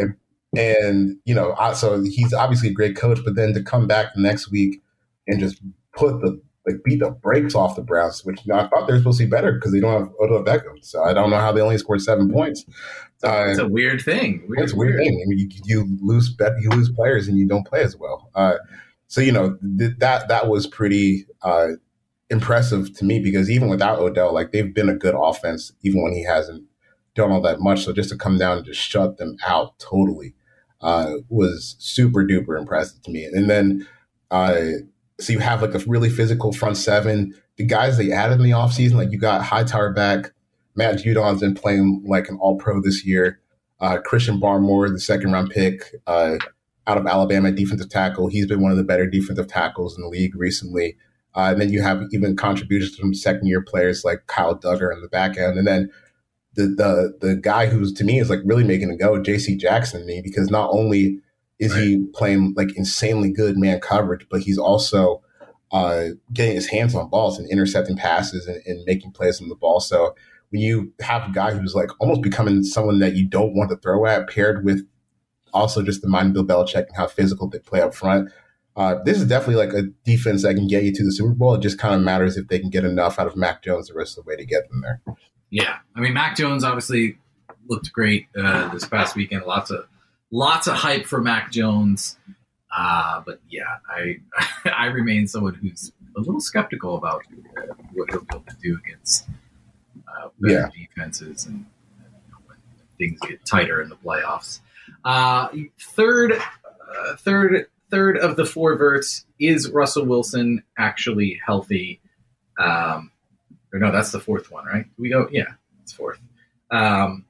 and, you know, I, so he's obviously a great coach, but then to come back the next week and just put the like beat the brakes off the Browns, which, you know, I thought they were supposed to be better because they don't have Odell Beckham. So I don't know how they only scored seven points. Uh, it's a weird thing. Weird, it's a weird, weird thing. I mean, you, you lose bet, you lose players, and you don't play as well. Uh, so you know th- that that was pretty uh, impressive to me because even without Odell, like they've been a good offense, even when he hasn't done all that much. So just to come down and just shut them out totally uh, was super duper impressive to me. And then. Uh, So you have like a really physical front seven. The guys they added in the offseason, like you got Hightower back. Matt Judon's been playing like an all-pro this year. Uh, Christian Barmore, the second-round pick uh, out of Alabama, defensive tackle. He's been one of the better defensive tackles in the league recently. Uh, and then you have even contributions from second-year players like Kyle Duggar in the back end. And then the the the guy who's, to me, is like really making it go, J C Jackson to me, because not only – is right. he playing like insanely good man coverage, but he's also uh, getting his hands on balls and intercepting passes and, and making plays on the ball. So when you have a guy who's like almost becoming someone that you don't want to throw at, paired with also just the mind of Bill Belichick and how physical they play up front, uh, this is definitely like a defense that can get you to the Super Bowl. It just kind of matters if they can get enough out of Mac Jones the rest of the way to get them there. Yeah. I mean, Mac Jones obviously looked great uh, this past weekend. Lots of Lots of hype for Mac Jones, uh, but yeah, I I remain someone who's a little skeptical about uh, what he'll be able to do against uh, better yeah. defenses and you know, when things get tighter in the playoffs. Uh, third, uh, third, third of the four verts, is Russell Wilson actually healthy? Um, or no, that's the fourth one, right? We go, yeah, it's fourth. Um,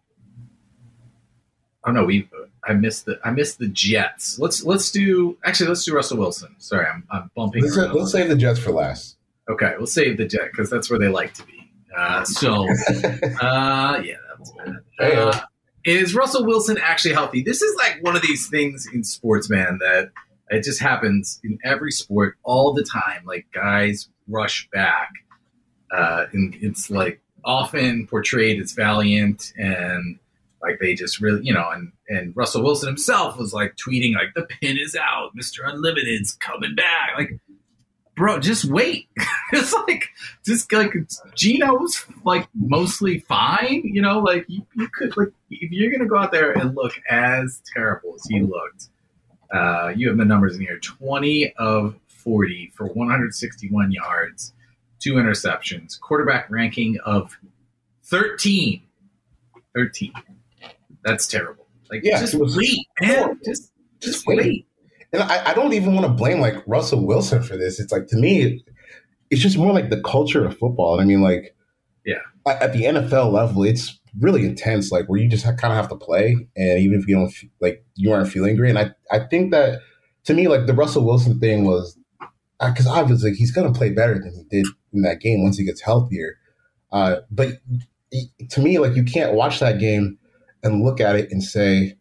oh no, we. I missed the I missed the Jets. Let's let's do actually let's do Russell Wilson. Sorry, I'm I'm bumping. Let's, let's save the Jets for last. Okay, we'll save the Jets because that's where they like to be. Uh, so, uh, yeah, that's bad. Uh, is Russell Wilson actually healthy? This is like one of these things in sports, man, that it just happens in every sport all the time. Like guys rush back, uh, and it's like often portrayed as valiant and. Like they just really, you know, and, and Russell Wilson himself was like tweeting like the pin is out, Mister Unlimited's coming back. Like, bro, just wait. It's like just like Gino's like mostly fine, you know. Like you, you could like if you're gonna go out there and look as terrible as he looked, uh, you have the numbers in here: twenty of forty for one hundred sixty-one yards, two interceptions, quarterback ranking of thirteen. thirteen. That's terrible. Like, yeah, just was, wait, man. Just, just wait. wait. And I, I don't even want to blame, like, Russell Wilson for this. It's like, to me, it's just more like the culture of football. I mean, like, yeah, at the N F L level, it's really intense, like, where you just kind of have to play. And even if you don't, like, you aren't feeling great. And I, I think that, to me, like, the Russell Wilson thing was, because obviously he's going to play better than he did in that game once he gets healthier. Uh, but to me, like, you can't watch that game and look at it and say,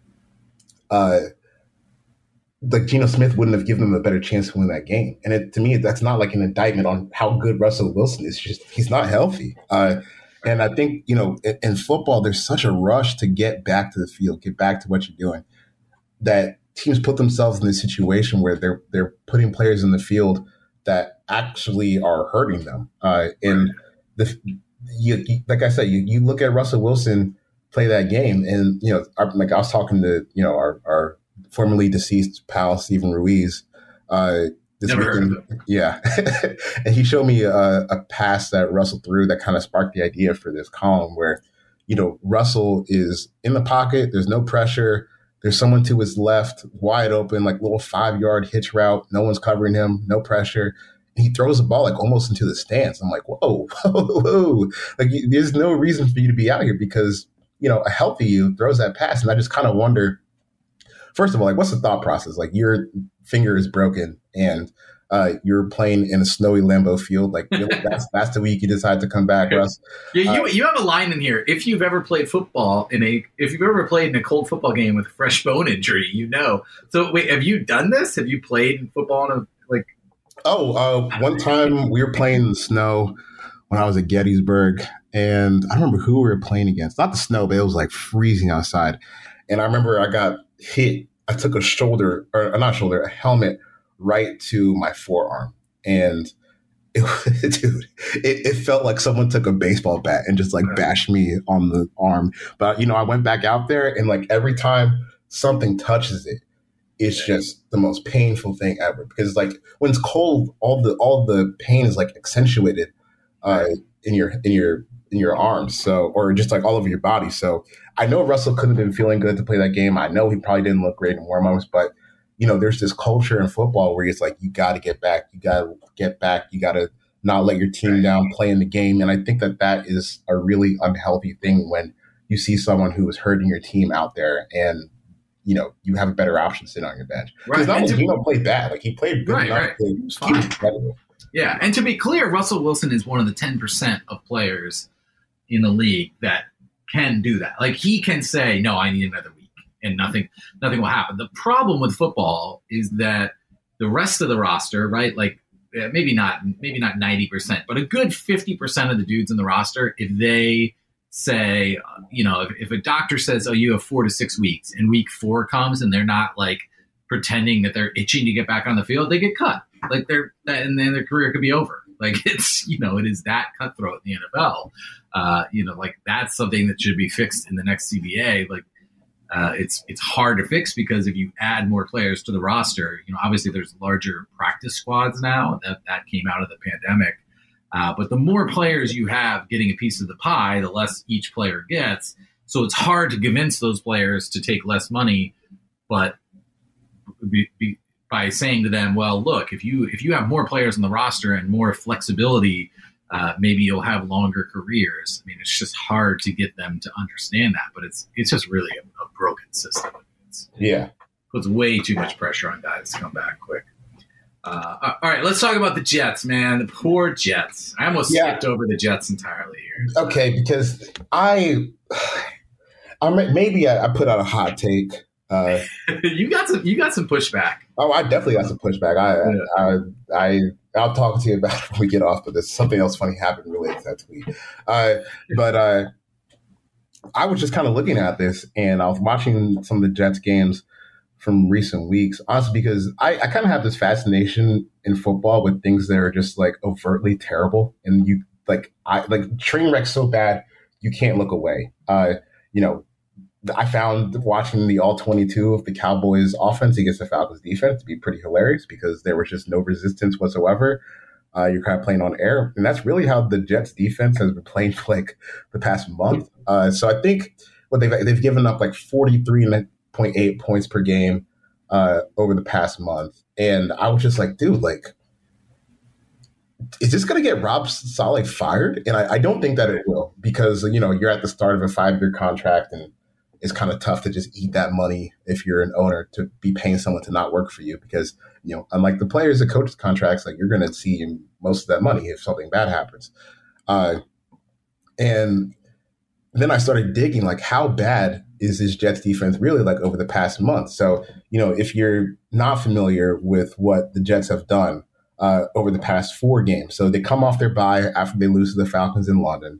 uh, like Geno Smith wouldn't have given them a better chance to win that game. And it, to me, that's not like an indictment on how good Russell Wilson is. It's just he's not healthy. Uh, and I think, you know, in, in football, there's such a rush to get back to the field, get back to what you're doing, that teams put themselves in this situation where they're they're putting players in the field that actually are hurting them. Uh, and the you, you, like I said, you, you look at Russell Wilson play that game, and you know, our, like I was talking to you know our our formerly deceased pal Steven Ruiz uh, this Never weekend. heard of him. Yeah, and he showed me a, a pass that Russell threw that kind of sparked the idea for this column, where you know Russell is in the pocket, there's no pressure, there's someone to his left, wide open, like little five yard hitch route, no one's covering him, no pressure. And he throws the ball like almost into the stands. I'm like, whoa, whoa, whoa! Like, there's no reason for you to be out here because you know a healthy you throws that pass, and I just kind of wonder. First of all, like, what's the thought process? Like, your finger is broken and uh, you're playing in a snowy Lambeau field. Like, really, that's that's the week you decide to come back, Russ. Yeah, you uh, you have a line in here. If you've ever played football in a, if you've ever played in a cold football game with a fresh bone injury, you know. So wait, have you done this? Have you played football in a like? Oh, uh, one time we were playing in the snow when I was at Gettysburg, and I don't remember who we were playing against. Not the snow, but it was like freezing outside. And I remember I got hit. I took a shoulder, or not shoulder, a helmet right to my forearm. And it, dude, it, it felt like someone took a baseball bat and just like bashed me on the arm. But, you know, I went back out there and like every time something touches it, it's just the most painful thing ever. Because like when it's cold, all the all the pain is like accentuated uh, in your in your in your arms, so or just like all over your body. So I know Russell couldn't have been feeling good to play that game. I know he probably didn't look great in warm-ups, but you know, there's this culture in football where it's like you got to get back, you got to get back, you got to not let your team down, play in the game. And I think that that is a really unhealthy thing when you see someone who is hurting your team out there, and you know you have a better option sitting on your bench. Because Right. not And only to- Geno played bad, like he played good Right, enough right. to He was keep fine. it competitive. Yeah, and to be clear, Russell Wilson is one of the ten percent of players in the league that can do that. Like he can say, "No, I need another week," and nothing, nothing will happen. The problem with football is that the rest of the roster, right? Like uh, maybe not, maybe not ninety percent, but a good fifty percent of the dudes in the roster, if they say, uh, you know, if, if a doctor says, "Oh, you have four to six weeks," and week four comes, and they're not like pretending that they're itching to get back on the field, they get cut. Like they're, and then their career could be over. Like it's, you know, it is that cutthroat in the N F L. Uh, you know, like that's something that should be fixed in the next C B A. Like uh, it's it's hard to fix because if you add more players to the roster, you know, obviously there's larger practice squads now. That that came out of the pandemic. Uh, but the more players you have getting a piece of the pie, the less each player gets. So it's hard to convince those players to take less money, but be, be, by saying to them, well, look, if you if you have more players on the roster and more flexibility, uh, maybe you'll have longer careers. I mean, it's just hard to get them to understand that, but it's it's just really a, a broken system. It's, Yeah. puts way too much pressure on guys to come back quick. Uh, all right, let's talk about the Jets, man. The poor Jets. I almost Yeah. skipped over the Jets entirely here. Okay, because I, I may- maybe I, I put out a hot take. Uh, you got some. You got some pushback. oh, I definitely got some pushback. I, Yeah. I, I, I'll talk to you about it when we get off. But there's something else funny happened related to that tweet. Uh, but uh, I was just kind of looking at this, and I was watching some of the Jets games from recent weeks, honestly, because I, I kind of have this fascination in football with things that are just like overtly terrible, and you like, I like train wreck so bad you can't look away. Uh, you know. I found watching the all twenty-two of the Cowboys offense against the Falcons defense to be pretty hilarious because there was just no resistance whatsoever. Uh, you're kind of playing on air. And that's really how the Jets defense has been playing for like the past month. Uh, so I think what they've, they've given up like forty-three point eight points per game uh, over the past month. And I was just like, dude, like, is this going to get Rob Saleh fired? And I, I don't think that it will because, you know, you're at the start of a five-year contract and it's kind of tough to just eat that money if you're an owner to be paying someone to not work for you because, you know, unlike the players and coaches contracts, like you're going to see most of that money if something bad happens. Uh, and then I started digging, like, how bad is this Jets defense really like over the past month? So, you know, if you're not familiar with what the Jets have done uh, over the past four games, so they come off their bye after they lose to the Falcons in London,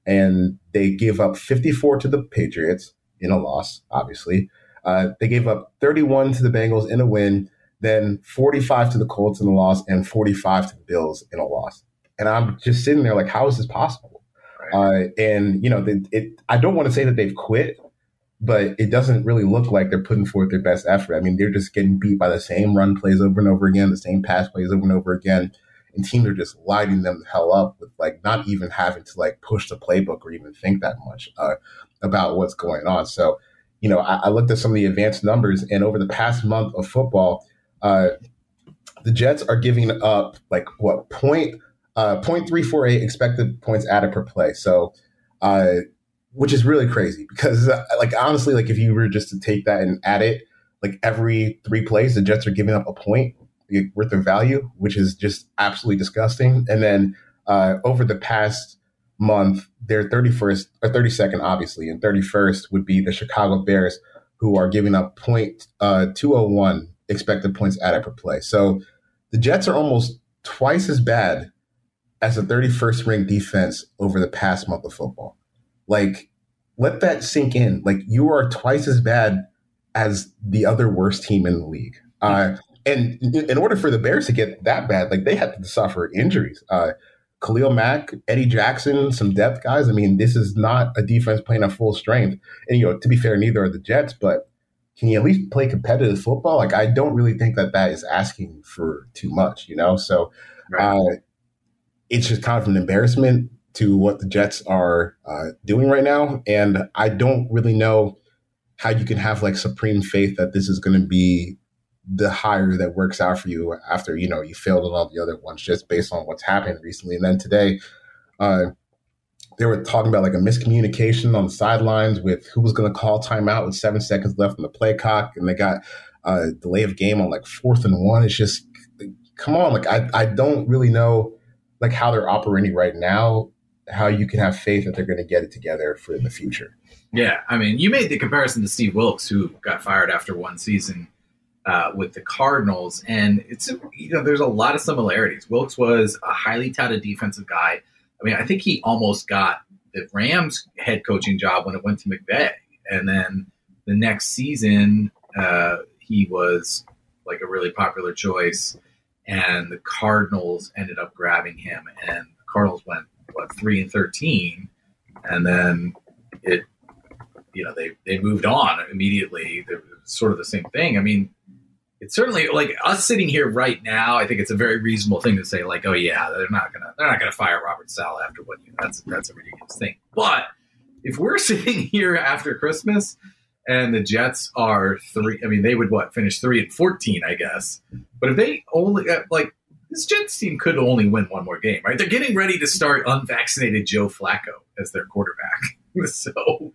and they give up fifty-four to the Patriots in a loss, obviously. Uh, they gave up thirty-one to the Bengals in a win, then forty-five to the Colts in a loss, and forty-five to the Bills in a loss. And I'm just sitting there like, how is this possible? Right. Uh, and, you know, it, it, I don't want to say that they've quit, but it doesn't really look like they're putting forth their best effort. I mean, they're just getting beat by the same run plays over and over again, the same pass plays over and over again. And teams are just lighting them the hell up with, like, not even having to, like, push the playbook or even think that much uh, about what's going on. So, you know, I, I looked at some of the advanced numbers, and over the past month of football, uh, the Jets are giving up, like, what, point – Uh, point three four eight expected points added per play. So, uh, which is really crazy because, uh, like, honestly, like, if you were just to take that and add it, like, every three plays, the Jets are giving up a point worth of value, which is just absolutely disgusting. And then uh, over the past month, they're thirty-first or thirty-second, obviously, and thirty-first would be the Chicago Bears, who are giving up point uh, two oh one expected points added per play. So the Jets are almost twice as bad as a thirty-first ranked defense over the past month of football. Like, let that sink in. Like, you are twice as bad as the other worst team in the league. Uh, and in order for the Bears to get that bad, like, they had to suffer injuries. Uh, Khalil Mack, Eddie Jackson, some depth guys. I mean, this is not a defense playing at full strength. And, you know, to be fair, neither are the Jets, but can you at least play competitive football? Like, I don't really think that that is asking for too much, you know? So, right. uh, it's just kind of an embarrassment to what the Jets are uh, doing right now. And I don't really know how you can have, like, supreme faith that this is going to be the hire that works out for you after, you know, you failed on all the other ones just based on what's happened recently. And then today uh, they were talking about, like, a miscommunication on the sidelines with who was going to call timeout with seven seconds left on the play clock. And they got a delay of game on, like, fourth and one. It's just, come on. Like, I, I don't really know, like, how they're operating right now, how you can have faith that they're going to get it together for the future. Yeah, I mean, you made the comparison to Steve Wilkes, who got fired after one season uh, with the Cardinals, and it's, you know, there's a lot of similarities. Wilkes was a highly touted defensive guy. I mean, I think he almost got the Rams head coaching job when it went to McVay, and then the next season uh, he was like a really popular choice. And the Cardinals ended up grabbing him, and the Cardinals went, what, three and thirteen, and then it, you know, they they moved on immediately. It was sort of the same thing. I mean, it's certainly, like, us sitting here right now, I think it's a very reasonable thing to say, like, oh yeah, they're not gonna they're not gonna fire Robert Saleh after one year. That's that's a ridiculous thing. But if we're sitting here after Christmas and the Jets are three, I mean, they would, what, finish three and fourteen, I guess. But if they only, like, this Jets team could only win one more game, right? They're getting ready to start unvaccinated Joe Flacco as their quarterback. So,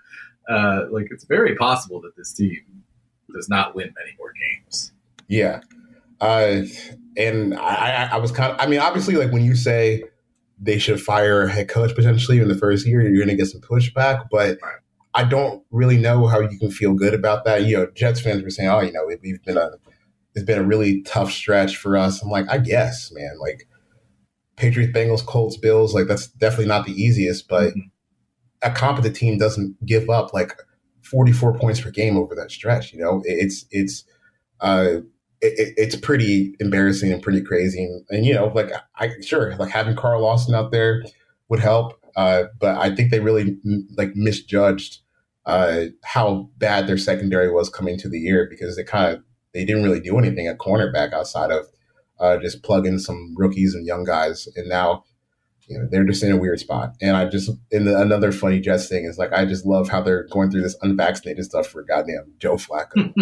uh, like, it's very possible that this team does not win many more games. Yeah. Uh, and I, I was kind of, I mean, obviously, like, when you say they should fire a head coach potentially in the first year, you're going to get some pushback. But right. I don't really know how you can feel good about that. You know, Jets fans were saying, oh, you know, we've been a, it's been a really tough stretch for us. I'm like, I guess, man, like, Patriots, Bengals, Colts, Bills, like, that's definitely not the easiest, but mm-hmm. a competent team doesn't give up, like, forty-four points per game over that stretch. You know, it's, it's, uh, it, it's pretty embarrassing and pretty crazy. And, and, you know, like, I, sure, like, having Carl Lawson out there would help. Uh, but I think they really, like, misjudged uh, how bad their secondary was coming to the year, because they kind of, they didn't really do anything at cornerback outside of uh, just plug in some rookies and young guys. And now, you know, they're just in a weird spot. And I just, and the, another funny Jets thing is, like, I just love how they're going through this unvaccinated stuff for goddamn Joe Flacco.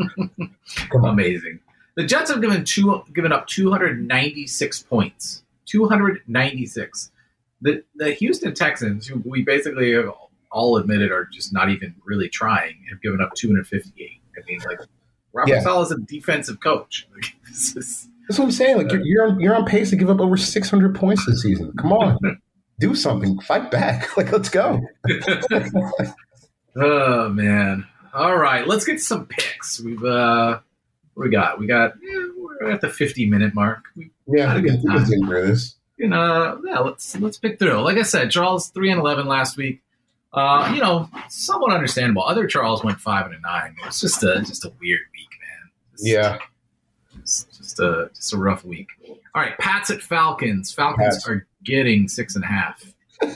Amazing. The Jets have given two, given up two hundred ninety-six points. two hundred ninety-six. The the Houston Texans, who we basically have all admitted are just not even really trying, have given up two hundred fifty-eight. I mean, like, Robert yeah. Saleh is a defensive coach. Like, this is, That's what I'm saying. Like, uh, you're on, you're on pace to give up over six hundred points this season. Come on. do something, fight back. Like, let's go. Oh man! All right, let's get to some picks. We've uh, what we got? We got yeah, we're at the fifty minute mark. We yeah, had a we good can time. get through this. You know, yeah. Let's let's pick through. Like I said, Charles three and eleven last week. Uh, you know, somewhat understandable. Other Charles went five and a nine. It was just a just a weird week, man. Just, Yeah. It's just a just a rough week. All right, Pats at Falcons. Falcons Pats. are getting six and a half.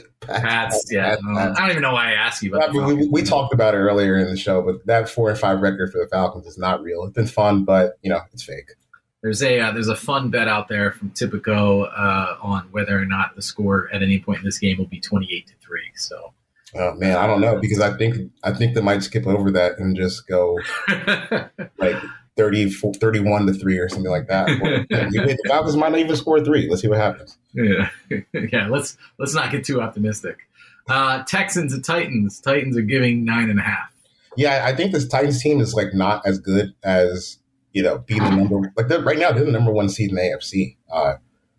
Pats, yeah. Pats, I don't- Pats. I don't even know why I asked you about I the mean, we, Falcons. we talked about it earlier in the show, but that four and five record for the Falcons is not real. It's been fun, but you know, it's fake. There's a uh, there's a fun bet out there from Tipico uh, on whether or not the score at any point in this game will be twenty-eight to three. So, Oh man, I don't know because I think I think they might skip over that and just go like thirty, thirty-one to three or something like that. Or, the Falcons might not even score three. Let's see what happens. yeah, yeah. Let's let's not get too optimistic. Uh, Texans and Titans. Titans are giving nine and a half. Yeah, I think this Titans team is like not as good as you know being the number like they're, right now they're the number one seed in the A F C, uh,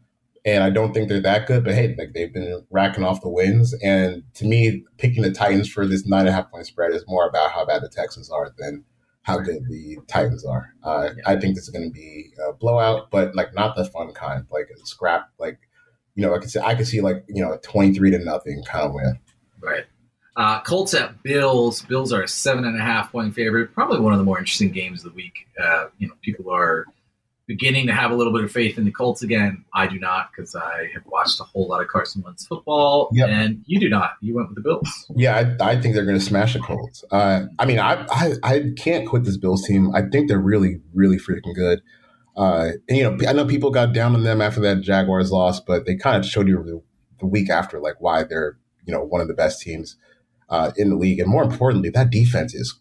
and I don't think they're that good. But hey, like they've been racking off the wins, and to me, picking the Titans for this nine and a half point spread is more about how bad the Texans are than how good the Titans are. Uh, Yeah. I think this is going to be a blowout, but like not the fun kind, like a scrap, like you know, I could see I could see like you know a twenty-three to nothing kind of win. Right. Uh, Colts at Bills. Bills are a seven and a half point favorite. Probably one of the more interesting games of the week. Uh, you know, people are beginning to have a little bit of faith in the Colts again. I do not because I have watched a whole lot of Carson Wentz football, Yep. and you do not. You went with the Bills. Yeah, I, I think they're going to smash the Colts. Uh, I mean, I, I I can't quit this Bills team. I think they're really, really freaking good. Uh, and, you know, I know people got down on them after that Jaguars loss, but they kind of showed you the, the week after, like, why they're, you know, one of the best teams uh, in the league. And more importantly, that defense is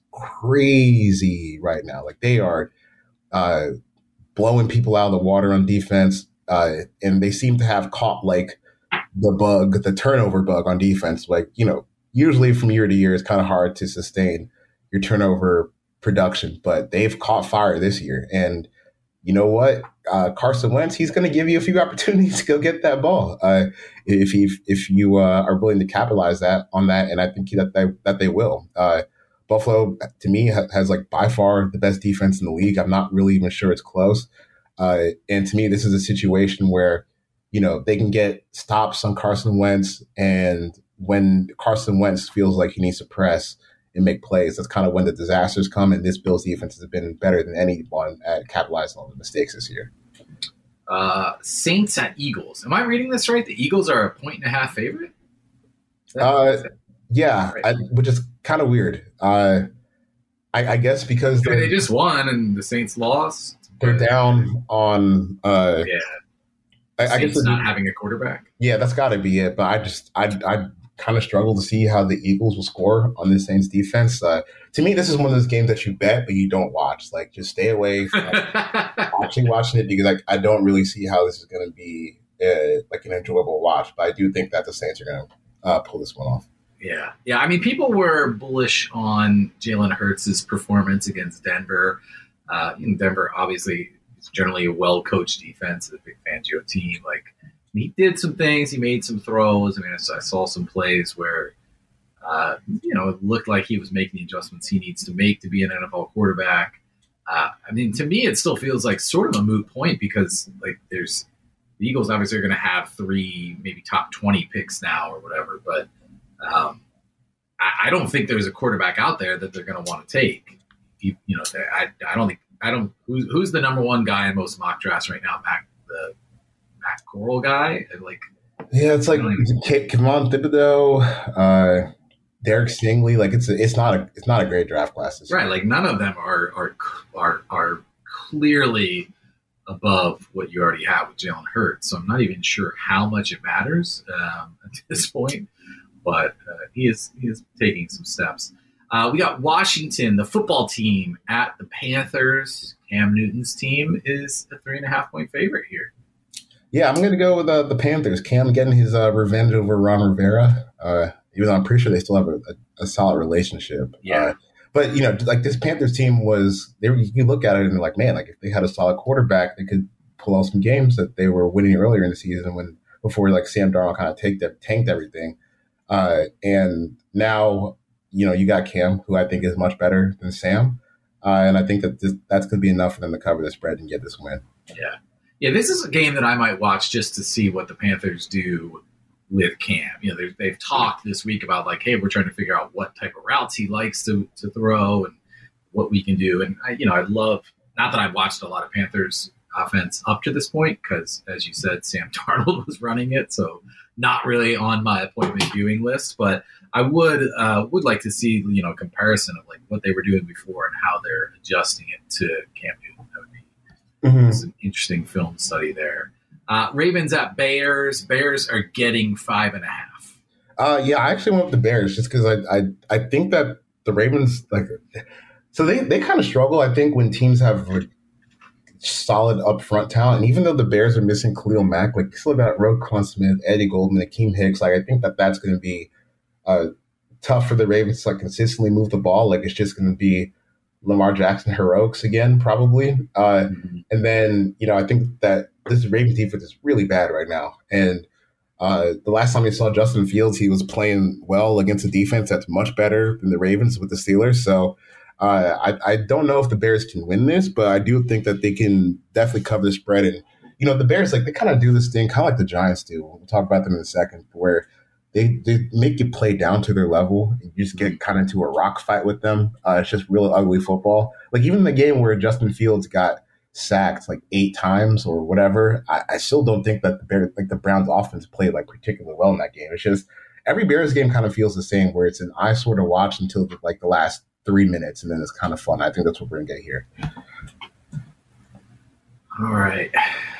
crazy right now. Like, they are uh, blowing people out of the water on defense. Uh, and they seem to have caught, like, the bug, the turnover bug on defense. Like, you know, usually from year to year, it's kind of hard to sustain your turnover production, but they've caught fire this year. And you know what? Uh, Carson Wentz, he's going to give you a few opportunities to go get that ball uh, if he, if you uh, are willing to capitalize that on that. And I think that they, that they will. Uh, Buffalo, to me, ha- has like by far the best defense in the league. I'm not really even sure it's close. Uh, and to me, this is a situation where, you know, they can get stops on Carson Wentz. And when Carson Wentz feels like he needs to press and make plays, that's kind of when the disasters come. And this Bills defense has been better than anyone at capitalizing on the mistakes this year. Uh, Saints at Eagles. Am I reading this right? The Eagles are a point and a half favorite? Is that- Uh, is that- Yeah, Right. I, which is kind of weird. Uh, I, I guess because I mean, they're, they just won and the Saints lost. they're down on. Uh, Yeah. I, I guess Saints they're- not having a quarterback. yeah, that's got to be it. But I just I I kind of struggle to see how the Eagles will score on this Saints defense. Uh, to me, this is one of those games that you bet but you don't watch. Like, just stay away from actually watching it because I, I don't really see how this is going to be uh, like an enjoyable watch. But I do think that the Saints are going to uh, pull this one off. Yeah, yeah. I mean, people were bullish on Jalen Hurts' performance against Denver. Uh, in Denver, obviously, it's generally a well-coached defense, a big Fangio team. Like, he did some things. He made some throws. I mean, I saw, I saw some plays where, uh, you know, it looked like he was making the adjustments he needs to make to be an N F L quarterback. Uh, I mean, to me, it still feels like sort of a moot point because, like, there's the Eagles obviously are going to have three, maybe top twenty picks now or whatever, but Um, I, I don't think there's a quarterback out there that they're going to want to take. You, you know, I, I don't think I don't. Who's who's the number one guy in most mock drafts right now? Mac the Mac Coral guy, like Yeah, it's like Ke- Kevon Thibodeau, uh, Derek Stingley. Like it's a, it's not a it's not a great draft class this right. year. Like none of them are are are are clearly above what you already have with Jalen Hurts. So I'm not even sure how much it matters um, at this point. But uh, he is he is taking some steps. Uh, we got Washington, the football team, at the Panthers. Cam Newton's team is a three and a half point favorite here. Yeah, I'm going to go with uh, the Panthers. Cam getting his uh, revenge over Ron Rivera. Uh, even though I'm pretty sure they still have a, a, a solid relationship. Yeah. Uh, but you know, like this Panthers team was, they were, you look at it and they're like, man, like if they had a solid quarterback, they could pull out some games that they were winning earlier in the season when before like Sam Darnold kind of take the, tanked everything. Uh, and now, you know, you got Cam, who I think is much better than Sam. Uh, and I think that this, that's going to be enough for them to cover the spread and get this win. Yeah. Yeah, this is a game that I might watch just to see what the Panthers do with Cam. You know, they've talked this week about like, hey, we're trying to figure out what type of routes he likes to, to throw and what we can do. And, I, you know, I love, not that I've watched a lot of Panthers offense up to this point because, as you said, Sam Darnold was running it, so not really on my appointment viewing list. But I would uh, would like to see, you know, a comparison of like what they were doing before and how they're adjusting it to Cam Newton. That would be mm-hmm. an interesting film study there. Uh, Ravens at Bears. Bears are getting five and a half. Uh, yeah, I actually went with the Bears just because I, I I think that the Ravens like so they, they kind of struggle. I think when teams have like, solid upfront talent, and even though the Bears are missing Khalil Mack, like still got Roquan Smith, Eddie Goldman, Akeem Hicks. Like I think that that's going to be uh, tough for the Ravens to like consistently move the ball. Like it's just going to be Lamar Jackson heroics again, probably. Uh, mm-hmm. And then you know I think that this Ravens defense is really bad right now. And uh, the last time we saw Justin Fields, he was playing well against a defense that's much better than the Ravens with the Steelers. So. Uh, I, I don't know if the Bears can win this, but I do think that they can definitely cover the spread. And, you know, the Bears, like, they kind of do this thing kind of like the Giants do. We'll talk about them in a second, where they, they make you play down to their level. You just get kind of into a rock fight with them. Uh, it's just real ugly football. Like, even the game where Justin Fields got sacked like eight times or whatever, I, I still don't think that the Bears, like the Browns offense played like particularly well in that game. It's just every Bears game kind of feels the same, where it's an eyesore to watch until like the last three minutes, and then it's kind of fun. I think that's what we're going to get here. All right.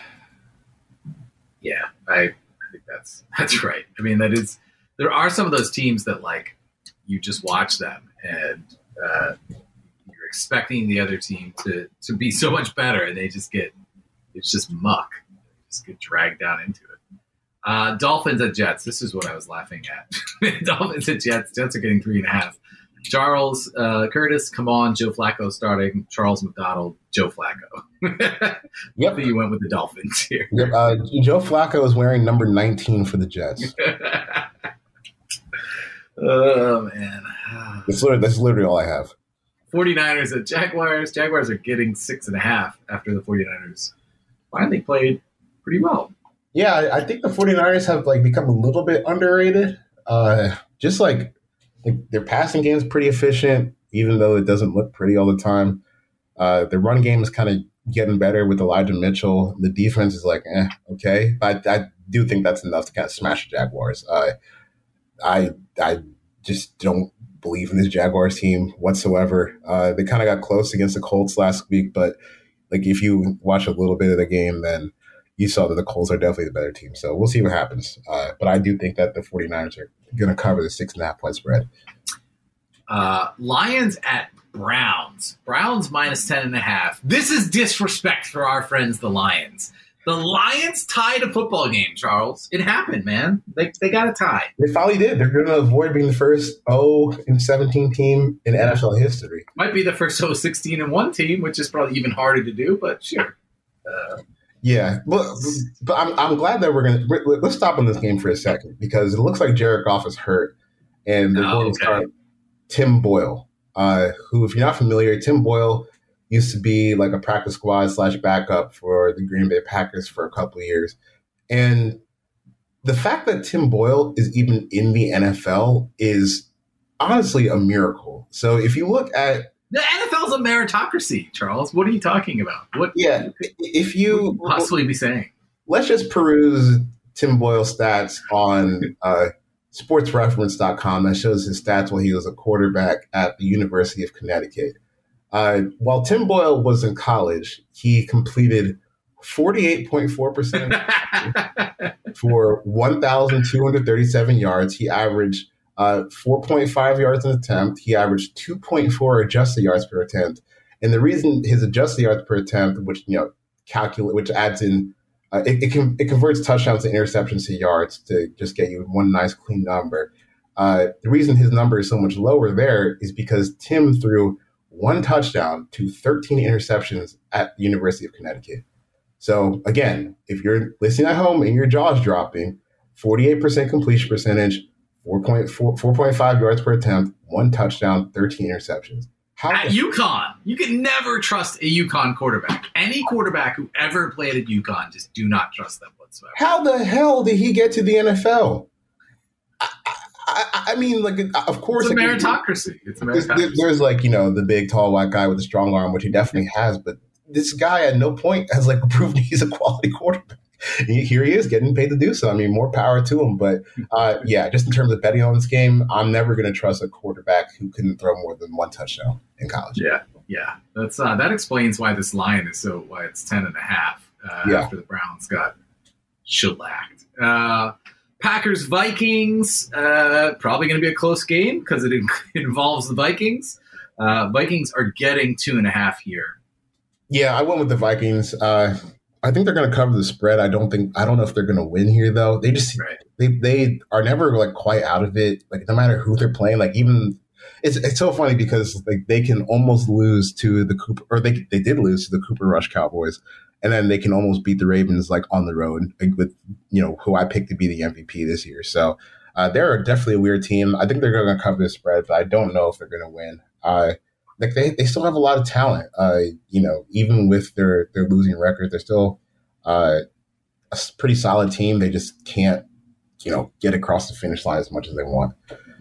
Yeah, I, I think that's that's right. I mean, that is there are some of those teams that like you just watch them and uh, you're expecting the other team to to be so much better, and they just get it's just muck. They just get dragged down into it. Uh, Dolphins at Jets. This is what I was laughing at. Dolphins at Jets. Jets are getting three and a half. Charles uh, Curtis, come on, Joe Flacco starting. Charles McDonald, Joe Flacco. Yep. So you went with the Dolphins here. Yep. Uh, Joe Flacco is wearing number nineteen for the Jets. Oh, man. That's literally, that's literally all I have. 49ers at Jaguars. Jaguars are getting six and a half after the 49ers finally played pretty well. Yeah, I, I think the 49ers have like become a little bit underrated. Uh, just like, like their passing game is pretty efficient, even though it doesn't look pretty all the time. Uh, their run game is kind of getting better with Elijah Mitchell. The defense is like, eh, okay. But I, I do think that's enough to kind of smash the Jaguars. Uh, I I just don't believe in this Jaguars team whatsoever. Uh, they kind of got close against the Colts last week, but like if you watch a little bit of the game, then you saw that the Colts are definitely the better team. So we'll see what happens. Uh, but I do think that the 49ers are going to cover the six and a half point spread. Uh, Lions at Browns. Browns minus ten and a half. This is disrespect for our friends, the Lions. The Lions tied a football game, Charles. It happened, man. They they got a tie. They finally did. They're going to avoid being the first oh and seventeen team in N F L history. Might be the first oh sixteen and one team, which is probably even harder to do, but sure. Uh, Yeah, but, but I'm I'm glad that we're gonna let's stop on this game for a second, because it looks like Jared Goff is hurt, and they're oh, going to okay. start Tim Boyle, uh, who, if you're not familiar, Tim Boyle used to be like a practice squad slash backup for the Green Bay Packers for a couple of years, and the fact that Tim Boyle is even in the N F L is honestly a miracle. So if you look at the N F L's a meritocracy, Charles. What are you talking about? What? Yeah, if you what possibly be saying? Let's just peruse Tim Boyle's stats on uh, sports reference dot com that shows his stats while he was a quarterback at the University of Connecticut. Uh, while Tim Boyle was in college, he completed forty-eight point four percent for one thousand two hundred thirty-seven yards. He averaged Uh, four point five yards an attempt. He averaged two point four adjusted yards per attempt. And the reason his adjusted yards per attempt, which, you know, calculate, which adds in, uh, it, it can, it converts touchdowns to interceptions to yards to just get you one nice clean number. Uh, the reason his number is so much lower there is because Tim threw one touchdown to thirteen interceptions at the University of Connecticut. So again, if you're listening at home and your jaw's dropping, forty-eight percent completion percentage, four point four, four point five yards per attempt, one touchdown, thirteen interceptions. How at UConn, you can never trust a UConn quarterback. Any quarterback who ever played at UConn, just do not trust them whatsoever. How the hell did he get to the N F L? I, I, I mean, like, of course, it's a meritocracy. It's a meritocracy. There's, there's like, you know, the big, tall, white guy with a strong arm, which he definitely has. But this guy at no point has like proven he's a quality quarterback. Here he is getting paid to do so. I mean, more power to him. But uh, yeah, just in terms of betting on this game, I'm never going to trust a quarterback who couldn't throw more than one touchdown in college. Yeah, yeah. That's uh, that explains why this line is so why it's ten and a half uh, yeah. after the Browns got shellacked. Uh, Packers Vikings uh, probably going to be a close game because it, in- it involves the Vikings. Uh, Vikings are getting two and a half here. Yeah, I went with the Vikings. Uh, I think they're going to cover the spread. I don't think I don't know if they're going to win here though. They just right. they they are never like quite out of it. Like no matter who they're playing, like even it's it's so funny because like they can almost lose to the Cooper or they they did lose to the Cooper Rush Cowboys, and then they can almost beat the Ravens like on the road like, with you know who I picked to be the M V P this year. So uh, they're definitely a weird team. I think they're going to cover the spread, but I don't know if they're going to win. Uh, Like they, they still have a lot of talent. Uh, you know, even with their, their losing record, they're still uh, a pretty solid team. They just can't, you know, get across the finish line as much as they want.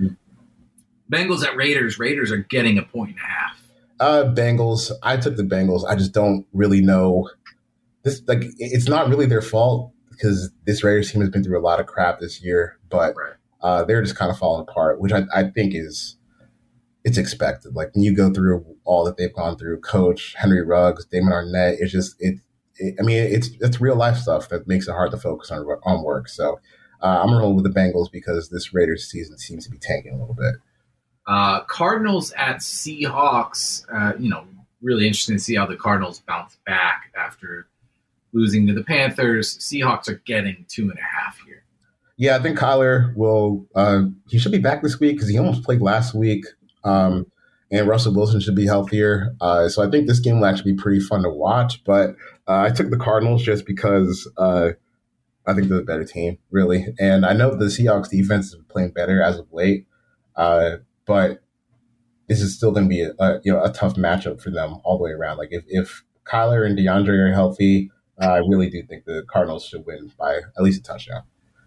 Bengals at Raiders. Raiders are getting a point and a half. Uh, Bengals. I took the Bengals. I just don't really know this. Like, it's not really their fault because this Raiders team has been through a lot of crap this year, but right. uh, they're just kind of falling apart, which I, I think is. It's expected. Like when you go through all that they've gone through, Coach Henry Ruggs, Damon Arnett, it's just it. it I mean, it's it's real life stuff that makes it hard to focus on on work. So uh, I'm rolling with the Bengals because this Raiders season seems to be tanking a little bit. Uh, Cardinals at Seahawks. Uh, you know, really interesting to see how the Cardinals bounce back after losing to the Panthers. Seahawks are getting two and a half here. Yeah, I think Kyler will. Uh, he should be back this week because he almost played last week. Um, and Russell Wilson should be healthier. Uh, so I think this game will actually be pretty fun to watch. But uh, I took the Cardinals just because uh, I think they're the better team, really. And I know the Seahawks defense is playing better as of late. Uh, but this is still going to be a, a, you know, a tough matchup for them all the way around. Like if, if Kyler and DeAndre are healthy, uh, I really do think the Cardinals should win by at least a touchdown.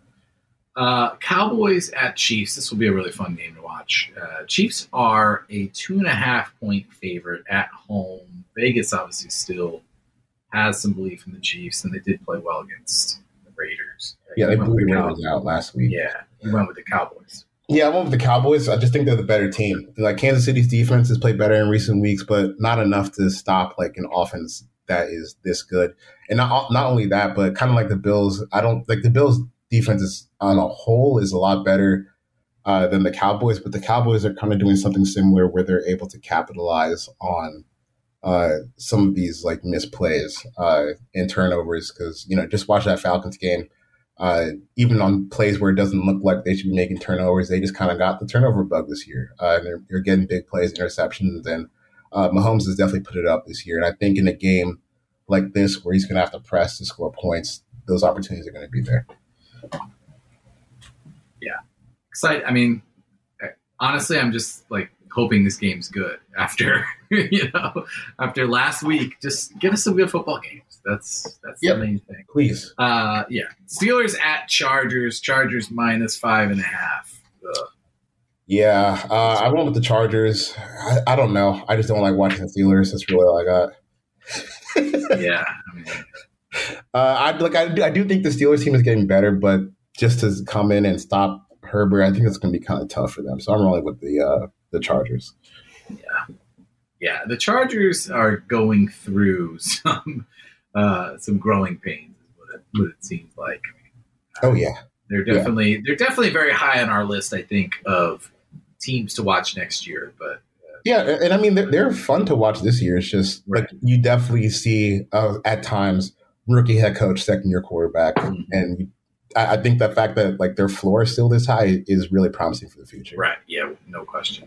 Uh, Cowboys at Chiefs. This will be a really fun game to watch. Uh, Chiefs are a two and a half point favorite at home. Vegas obviously still has some belief in the Chiefs, and they did play well against the Raiders. Yeah, they blew the Raiders out last week. Yeah, you went with the Cowboys. Yeah, I went with the Cowboys. I just think they're the better team. Like Kansas City's defense has played better in recent weeks, but not enough to stop like an offense that is this good. And not not only that, but kind of like the Bills. I don't like the Bills. Defense is on a whole is a lot better uh, than the Cowboys, but the Cowboys are kind of doing something similar where they're able to capitalize on uh, some of these like misplays uh, and turnovers. Because you know, just watch that Falcons game. Uh, even on plays where it doesn't look like they should be making turnovers, they just kind of got the turnover bug this year. Uh, and they're, they're getting big plays, interceptions, and uh, Mahomes has definitely put it up this year. And I think in a game like this where he's going to have to press to score points, those opportunities are going to be there. Yeah. Excited. I mean, honestly, I'm just like hoping this game's good after, you know, after last week. Just give us some good football games. That's that's yep. the main thing. Please. Uh, yeah. Steelers at Chargers. Chargers minus five and a half. Ugh. Yeah. Uh, I went with the Chargers. I, I don't know. I just don't like watching the Steelers. That's really all I got. yeah. I mean, Uh, I like. I do, I do think the Steelers team is getting better, but just to come in and stop Herbert, I think it's going to be kind of tough for them. So I'm rolling with the uh, the Chargers. Yeah, yeah. The Chargers are going through some uh, some growing pains, is what it, what it seems like. Oh yeah, they're definitely yeah. they're definitely very high on our list. I think of teams to watch next year, but. Uh, yeah, and, and I mean they're, they're fun to watch this year. It's just right. like you definitely see uh, at times. Rookie head coach, second year quarterback, mm-hmm. and I, I think the fact that like their floor is still this high is really promising for the future. Right? Yeah, no question.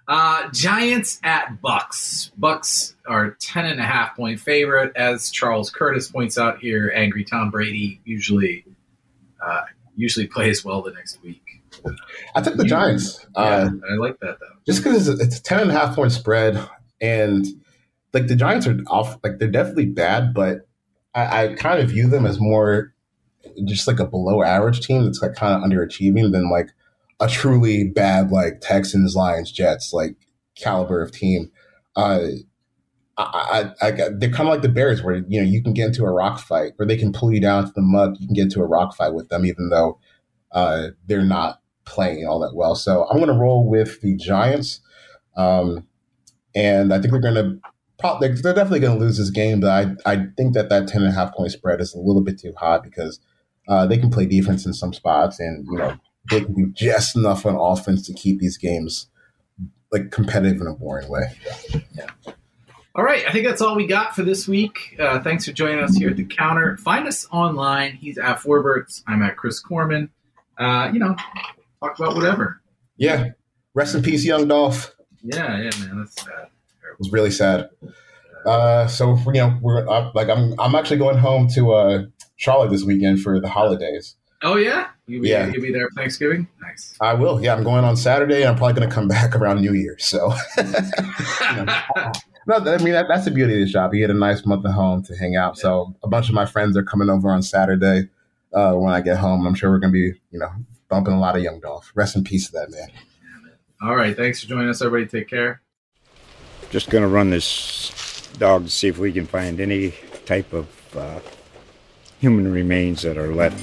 Uh, Giants at Bucks. Bucks are ten and a half point favorite, as Charles Curtis points out here. Angry Tom Brady usually uh, usually plays well the next week. I took the you, Giants. Yeah, uh, I like that though. Just because it's, it's a ten and a half point spread, and like the Giants are off, like they're definitely bad, but I, I kind of view them as more just like a below average team that's like kind of underachieving than like a truly bad like Texans, Lions, Jets like caliber of team. Uh, I, I, I they're kind of like the Bears, where you know you can get into a rock fight, or they can pull you down to the mud. You can get into a rock fight with them, even though uh, they're not playing all that well. So I'm going to roll with the Giants, um, and I think they're going to probably they're definitely going to lose this game. But I I think that that ten and a half point spread is a little bit too high because uh, they can play defense in some spots, and you know. They can do just enough on offense to keep these games like competitive in a boring way. Yeah. All right. I think that's all we got for this week. Uh, thanks for joining us here at The Counter. Find us online. He's at Forberts. I'm at Chris Corman. Uh, you know, talk about whatever. Yeah. Rest in peace, young Dolph. Yeah, yeah, man. That's sad. It was really sad. Uh, so, you know, we're uh, like, I'm, I'm actually going home to uh, Charlotte this weekend for the holidays. Oh, yeah? You'll be, yeah. you'll be there for Thanksgiving? Nice. I will. Yeah, I'm going on Saturday, and I'm probably going to come back around New Year's. So, you know, no, I mean, that, that's the beauty of the job. You get a nice month at home to hang out. Yeah. So a bunch of my friends are coming over on Saturday uh, when I get home. I'm sure we're going to be, you know, bumping a lot of Young Dolph. Rest in peace to that man. All right. Thanks for joining us, everybody. Take care. Just going to run this dog to see if we can find any type of uh, human remains that are left.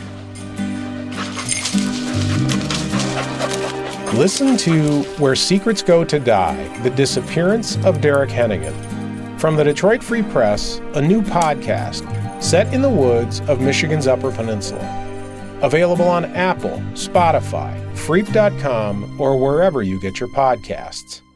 Listen to Where Secrets Go to Die, The Disappearance of Derek Hennigan. From the Detroit Free Press, a new podcast set in the woods of Michigan's Upper Peninsula. Available on Apple, Spotify, Freep dot com, or wherever you get your podcasts.